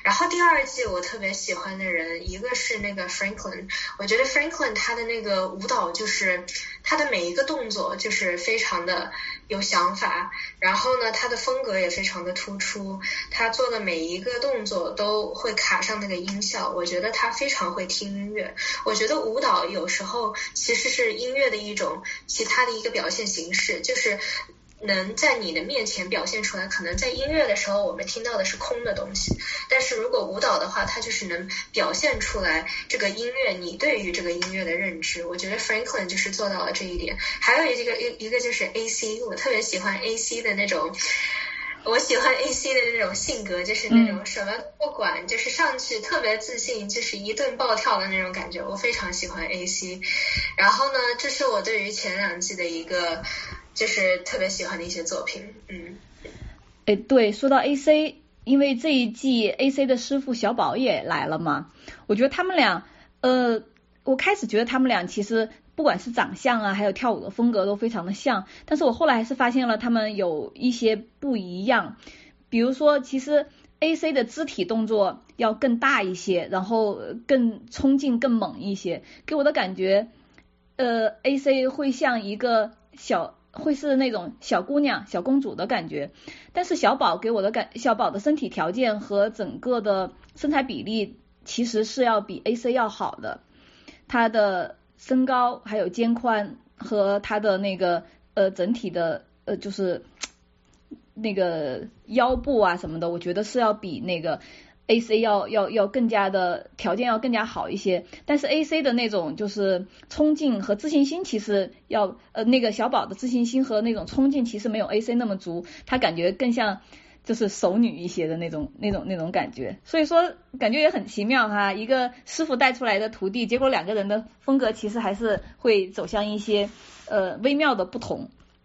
然后第二季我特别喜欢的人，一个是那个 Franklin， 我觉得 Franklin 他的那个舞蹈就是他的每一个动作就是非常的有想法，然后呢他的风格也非常的突出，他做的每一个动作都会卡上那个音效，我觉得他非常会听音乐。我觉得舞蹈有时候其实是音乐的一种其他的一个表现形式，就是能在你的面前表现出来，可能在音乐的时候我们听到的是空的东西，但是如果舞蹈的话，它就是能表现出来这个音乐你对于这个音乐的认知。我觉得 Franklin 就是做到了这一点。还有一个一一个就是 A C， 我特别喜欢 A C 的那种，我喜欢 A C 的那种性格，就是那种什么不管，就是上去特别自信，就是一顿暴跳的那种感觉，我非常喜欢 A C。 然后呢，这是我对于前两季的一个就是特别喜欢的一些作品。嗯， 哎，对，说到 A C， 因为这一季 A C 的师傅小宝也来了嘛，我觉得他们俩呃我开始觉得他们俩其实不管是长相啊还有跳舞的风格都非常的像，但是我后来还是发现了他们有一些不一样。比如说其实 A C 的肢体动作要更大一些，然后更冲劲更猛一些，给我的感觉呃 A C 会像一个小会是那种小姑娘小公主的感觉，但是小宝给我的感小宝的身体条件和整个的身材比例其实是要比 A C 要好的，他的身高还有肩宽和他的那个呃整体的呃就是那个腰部啊什么的，我觉得是要比那个 A C 要要要更加的条件要更加好一些。但是 A C 的那种就是冲劲和自信心其实要呃那个小宝的自信心和那种冲劲其实没有 A C 那么足，他感觉更像就是熟女一些的那种那种那种感觉，所以说感觉也很奇妙哈，一个师傅带出来的徒弟，结果两个人的风格其实还是会走向一些呃微妙的不同。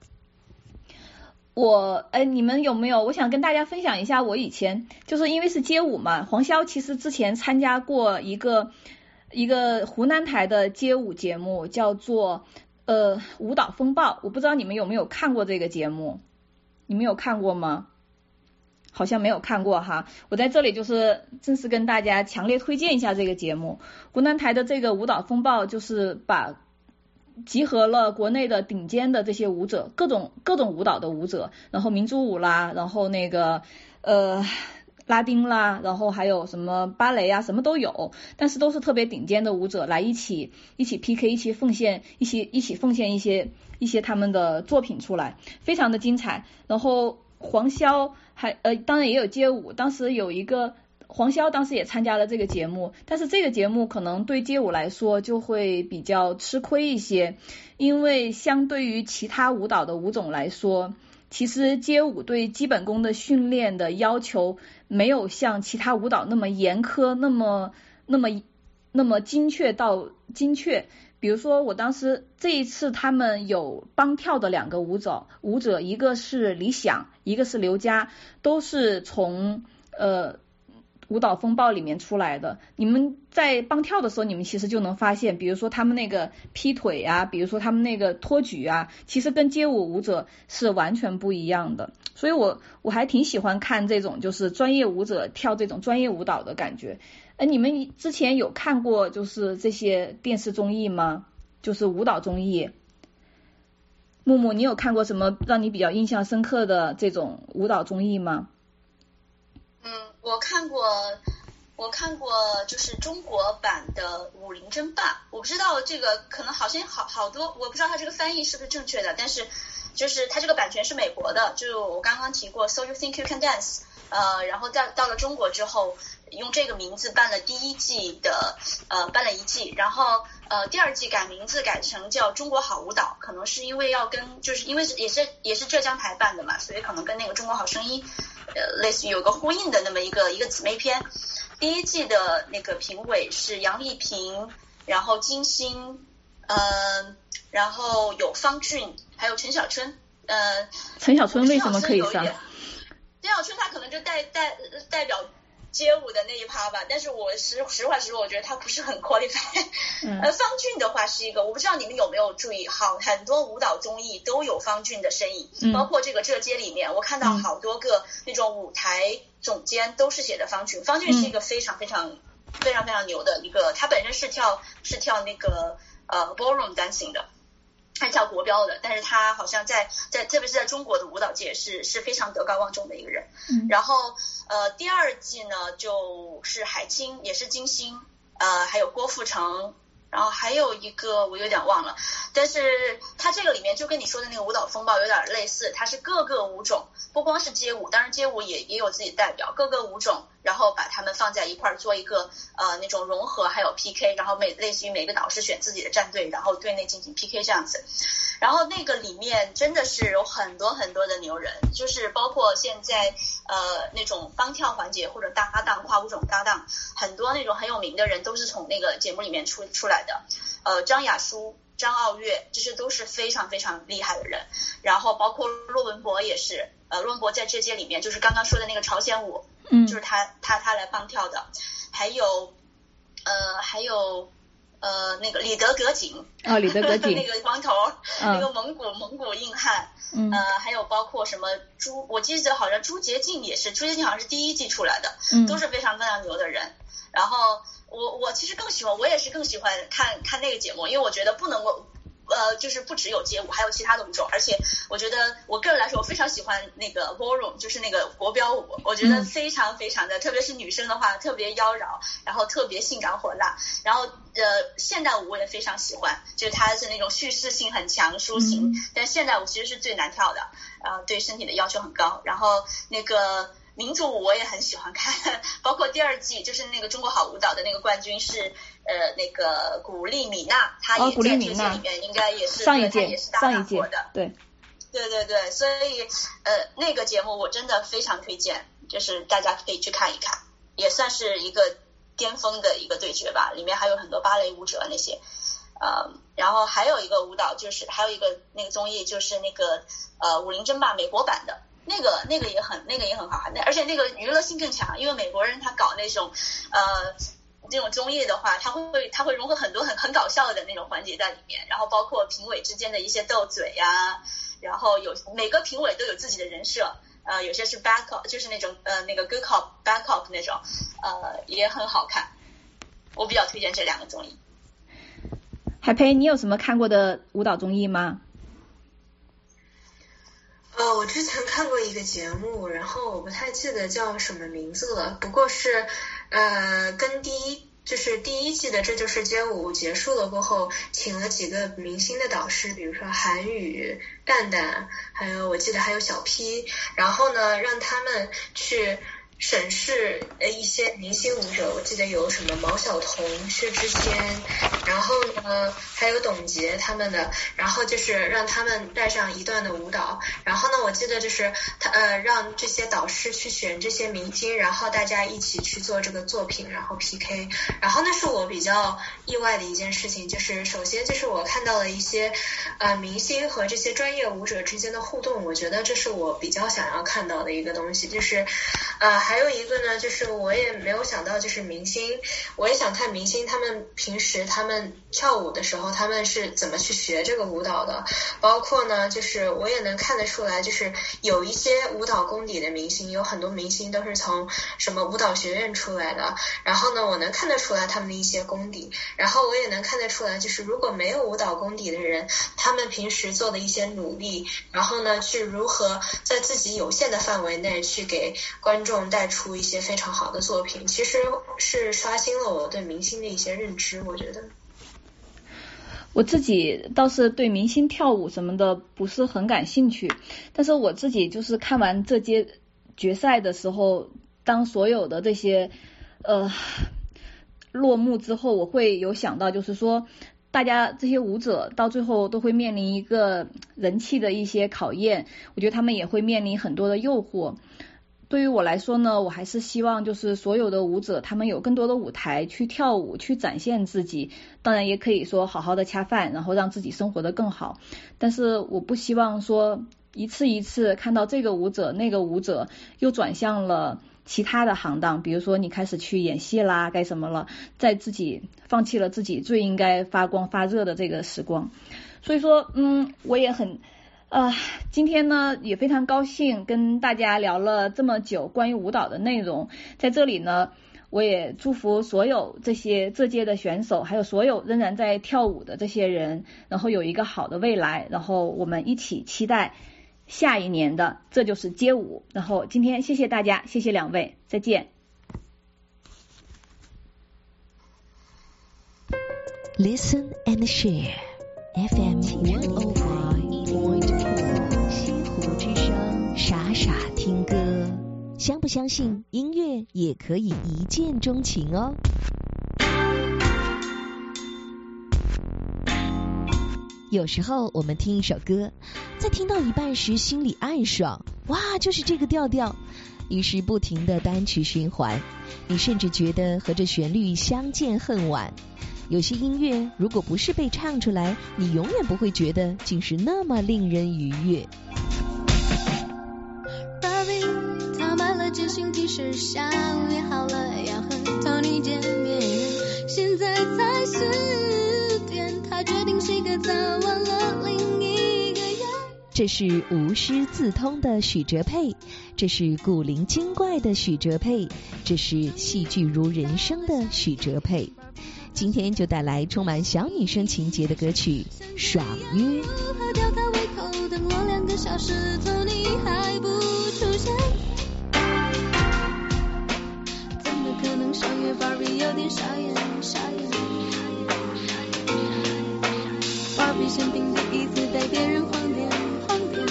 我哎，你们有没有？我想跟大家分享一下，我以前就是因为是街舞嘛，黄潇其实之前参加过一个一个湖南台的街舞节目，叫做呃舞蹈风暴，我不知道你们有没有看过这个节目，你们有看过吗？好像没有看过哈，我在这里就是正式跟大家强烈推荐一下这个节目。湖南台的这个舞蹈风暴就是把集合了国内的顶尖的这些舞者，各种各种舞蹈的舞者，然后民族舞啦，然后那个呃拉丁啦，然后还有什么芭蕾啊，什么都有，但是都是特别顶尖的舞者来一起一起 P K， 一起奉献，一起一起奉献一些一些他们的作品出来，非常的精彩。然后黄潇还呃当然也有街舞，当时有一个黄潇当时也参加了这个节目，但是这个节目可能对街舞来说就会比较吃亏一些，因为相对于其他舞蹈的舞种来说，其实街舞对基本功的训练的要求没有像其他舞蹈那么严苛，那么那么那么精确到精确。比如说我当时这一次他们有帮跳的两个舞者舞者一个是李想，一个是刘佳，都是从呃舞蹈风暴里面出来的。你们在帮跳的时候，你们其实就能发现，比如说他们那个劈腿啊，比如说他们那个托举啊，其实跟街舞舞者是完全不一样的。所以我我还挺喜欢看这种就是专业舞者跳这种专业舞蹈的感觉。哎，你们之前有看过就是这些电视综艺吗？就是舞蹈综艺。木木，你有看过什么让你比较印象深刻的这种舞蹈综艺吗？ 嗯，我看过，我看过就是中国版的武林争霸，我不知道这个可能好像好好多，我不知道它这个翻译是不是正确的，但是就是它这个版权是美国的，就我刚刚提过 So You Think You Can Dance， 呃，然后到到了中国之后，用这个名字办了第一季的，呃，办了一季，然后呃第二季改名字改成叫中国好舞蹈，可能是因为要跟就是因为也是也是浙江台办的嘛，所以可能跟那个中国好声音呃类似于有个呼应的那么一个一个姊妹篇。第一季的那个评委是杨丽萍，然后金星，呃，然后有方俊，还有陈小春，呃， 陈小春为什么可以上？ 陈小春他可能就代代代表街舞的那一趴吧，但是我实实话实说，我觉得他不是很 qualify。嗯、呃，方俊的话是一个，我不知道你们有没有注意，好，很多舞蹈综艺都有方俊的身影，嗯、包括这个这街里面，我看到好多个那种舞台总监都是写的方俊，方俊是一个非常非常、嗯、非常非常牛的一个，他本身是跳是跳那个呃 ballroom dancing 的。他跳国标的，但是他好像在在特别是在中国的舞蹈界是是非常德高望重的一个人。嗯、然后呃第二季呢就是海清，也是金星，呃还有郭富城，然后还有一个我有点忘了，但是他这个里面就跟你说的那个舞蹈风暴有点类似，它是各个舞种，不光是街舞，当然街舞也也有自己代表，各个舞种。然后把他们放在一块儿做一个呃那种融合，还有 P K， 然后每类似于每个导师选自己的战队，然后队内进行 P K 这样子。然后那个里面真的是有很多很多的牛人，就是包括现在呃那种帮跳环节或者搭档跨舞种搭档，很多那种很有名的人都是从那个节目里面出出来的。呃，张雅舒、张傲月，这些都是非常非常厉害的人。然后包括骆文博也是，呃，骆文博在这届里面就是刚刚说的那个朝鲜舞。嗯，就是他他他来帮跳的，还有呃还有呃那个李德格景哦，李德格景那个光头、嗯、那个蒙古蒙古硬汉，嗯呃还有包括什么朱，我记得好像朱洁静也是，朱洁静好像是第一季出来的，嗯，都是非常非常牛的人。然后我我其实更喜欢，我也是更喜欢看看那个节目，因为我觉得不能够。呃，就是不只有街舞，还有其他的舞种，而且我觉得我个人来说，我非常喜欢那个 ballroom， 就是那个国标舞，我觉得非常非常的，嗯、特别是女生的话，特别妖娆，然后特别性感火辣，然后呃，现代舞我也非常喜欢，就是它是那种叙事性很强，抒情，嗯、但现代舞其实是最难跳的，呃，对身体的要求很高，然后那个。民族舞我也很喜欢看，包括第二季就是那个中国好舞蹈的那个冠军是呃那个古力米娜，她也在这届里面应该也是、 哦、上一届也是搭档过的， 对对对对，所以呃那个节目我真的非常推荐，就是大家可以去看一看，也算是一个巅峰的一个对决吧，里面还有很多芭蕾舞者那些，呃然后还有一个舞蹈就是还有一个那个综艺就是那个呃武林争霸美国版的。那个那个也很那个也很好看，而且那个娱乐性更强，因为美国人他搞那种呃这种综艺的话，他会他会融合很多很很搞笑的那种环节在里面，然后包括评委之间的一些斗嘴呀、啊，然后有每个评委都有自己的人设，呃有些是 back up 就是那种呃那个 good cop bad cop 那种，呃也很好看，我比较推荐这两个综艺。 海培，你有什么看过的舞蹈综艺吗？ 呃，我之前看过一个节目，然后我不太记得叫什么名字了，不过是呃跟第一就是第一季的这就是街舞结束了过后，请了几个明星的导师，比如说韩宇、蛋蛋，还有我记得还有小 P， 然后呢让他们去审视呃一些明星舞者，我记得有什么毛晓彤、薛之谦，然后呢还有董洁他们的，然后就是让他们带上一段的舞蹈，然后呢我记得就是他呃让这些导师去选这些明星，然后大家一起去做这个作品，然后 P K， 然后那是我比较意外的一件事情，就是首先就是我看到了一些呃明星和这些专业舞者之间的互动，我觉得这是我比较想要看到的一个东西，就是呃还有一个呢，就是我也没有想到，就是明星，我也想看明星他们平时他们跳舞的时候，他们是怎么去学这个舞蹈的。包括呢，就是我也能看得出来，就是有一些舞蹈功底的明星，有很多明星都是从什么舞蹈学院出来的。然后呢，我能看得出来他们的一些功底，然后我也能看得出来，就是如果没有舞蹈功底的人，他们平时做的一些努力，然后呢，去如何在自己有限的范围内去给观众带出一些非常好的作品，其实是刷新了我对明星的一些认知，我觉得。 我自己倒是对明星跳舞什么的不是很感兴趣，但是我自己就是看完这届决赛的时候，当所有的这些呃落幕之后，我会有想到，就是说大家这些舞者到最后都会面临一个人气的一些考验，我觉得他们也会面临很多的诱惑。对于我来说呢，我还是希望就是所有的舞者他们有更多的舞台去跳舞，去展现自己，当然也可以说好好的恰饭，然后让自己生活得更好，但是我不希望说一次一次看到这个舞者那个舞者又转向了其他的行当，比如说你开始去演戏啦，该什么了，在自己放弃了自己最应该发光发热的这个时光。所以说，嗯，我也很呃，今天呢也非常高兴跟大家聊了这么久关于舞蹈的内容，在这里呢，我也祝福所有这些这届的选手，还有所有仍然在跳舞的这些人，然后有一个好的未来，然后我们一起期待下一年的这就是街舞。然后今天谢谢大家，谢谢两位，再见。 Listen and share F M one oh five point four 西湖之声，傻傻听歌。相不相信音乐也可以一见钟情哦？有时候我们听一首歌，在听到一半时心里暗爽，哇，就是这个调调，于是不停的单曲循环，你甚至觉得和这旋律相见恨晚。有些音乐如果不是被唱出来，你永远不会觉得竟是那么令人愉悦。 他买了件新 T 恤，下午约好了要和 Tony 见面，现在才四点，他决定睡个早，忘了另一个人。 这是无师自通的许哲佩，这是古灵精怪的许哲佩，这是戏剧如人生的许哲佩。今天就带来充满小女生情节的歌曲《爽约》。 吊他胃口，等了两个小时 ，Tony 还不出现，怎么可能爽约 ？Barbie 有点傻眼，傻眼。Barbie 生病第一次带别人晃点，晃点。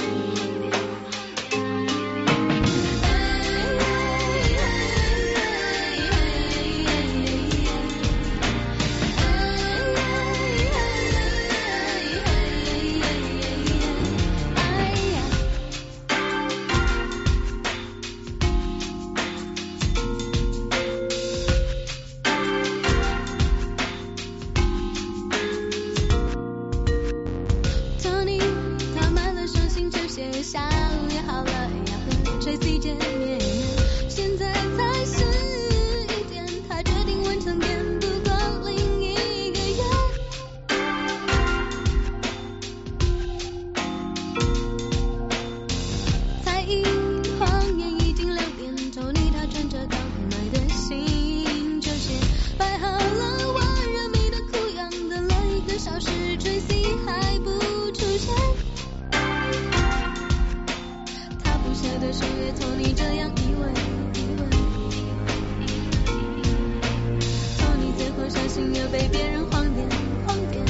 下午约好了要和 Tracy 见面，现在才十一点，他决定完成点不过另一个人。才一晃眼已经两点 ，Tony 他穿着刚买的新球鞋，摆好了万人迷的哭样，等了一个小时 ，Tracy 还不出现。的是Tony这样以为，Tony最后相信又被别人晃点，晃点。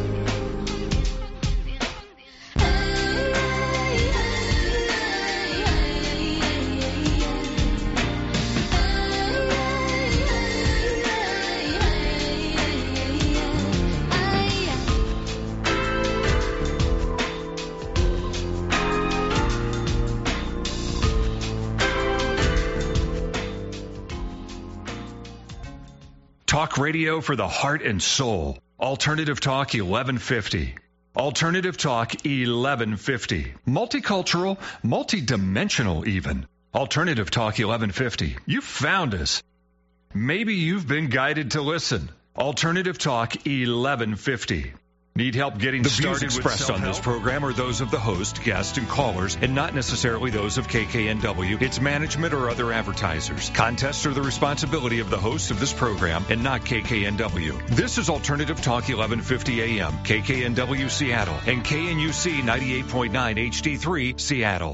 Talk radio for the heart and soul. Alternative Talk eleven fifty. Alternative Talk eleven fifty. Multicultural, multidimensional even. Alternative Talk eleven fifty. You found us. Maybe you've been guided to listen. Alternative Talk eleven fifty. Need help getting the started with self-help? The views expressed on this program are those of the host, guests, and callers, and not necessarily those of K K N W, its management, or other advertisers. Contests are the responsibility of the host of this program and not K K N W. This is Alternative Talk eleven fifty A M, K K N W Seattle, and K N U C ninety-eight point nine H D three Seattle.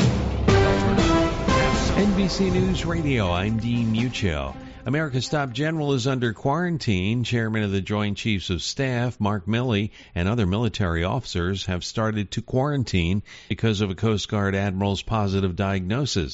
N B C News Radio, I'm Dean Muccio. America's top general is under quarantine. Chairman of the Joint Chiefs of Staff, Mark Milley, and other military officers have started to quarantine because of a Coast Guard admiral's positive diagnosis.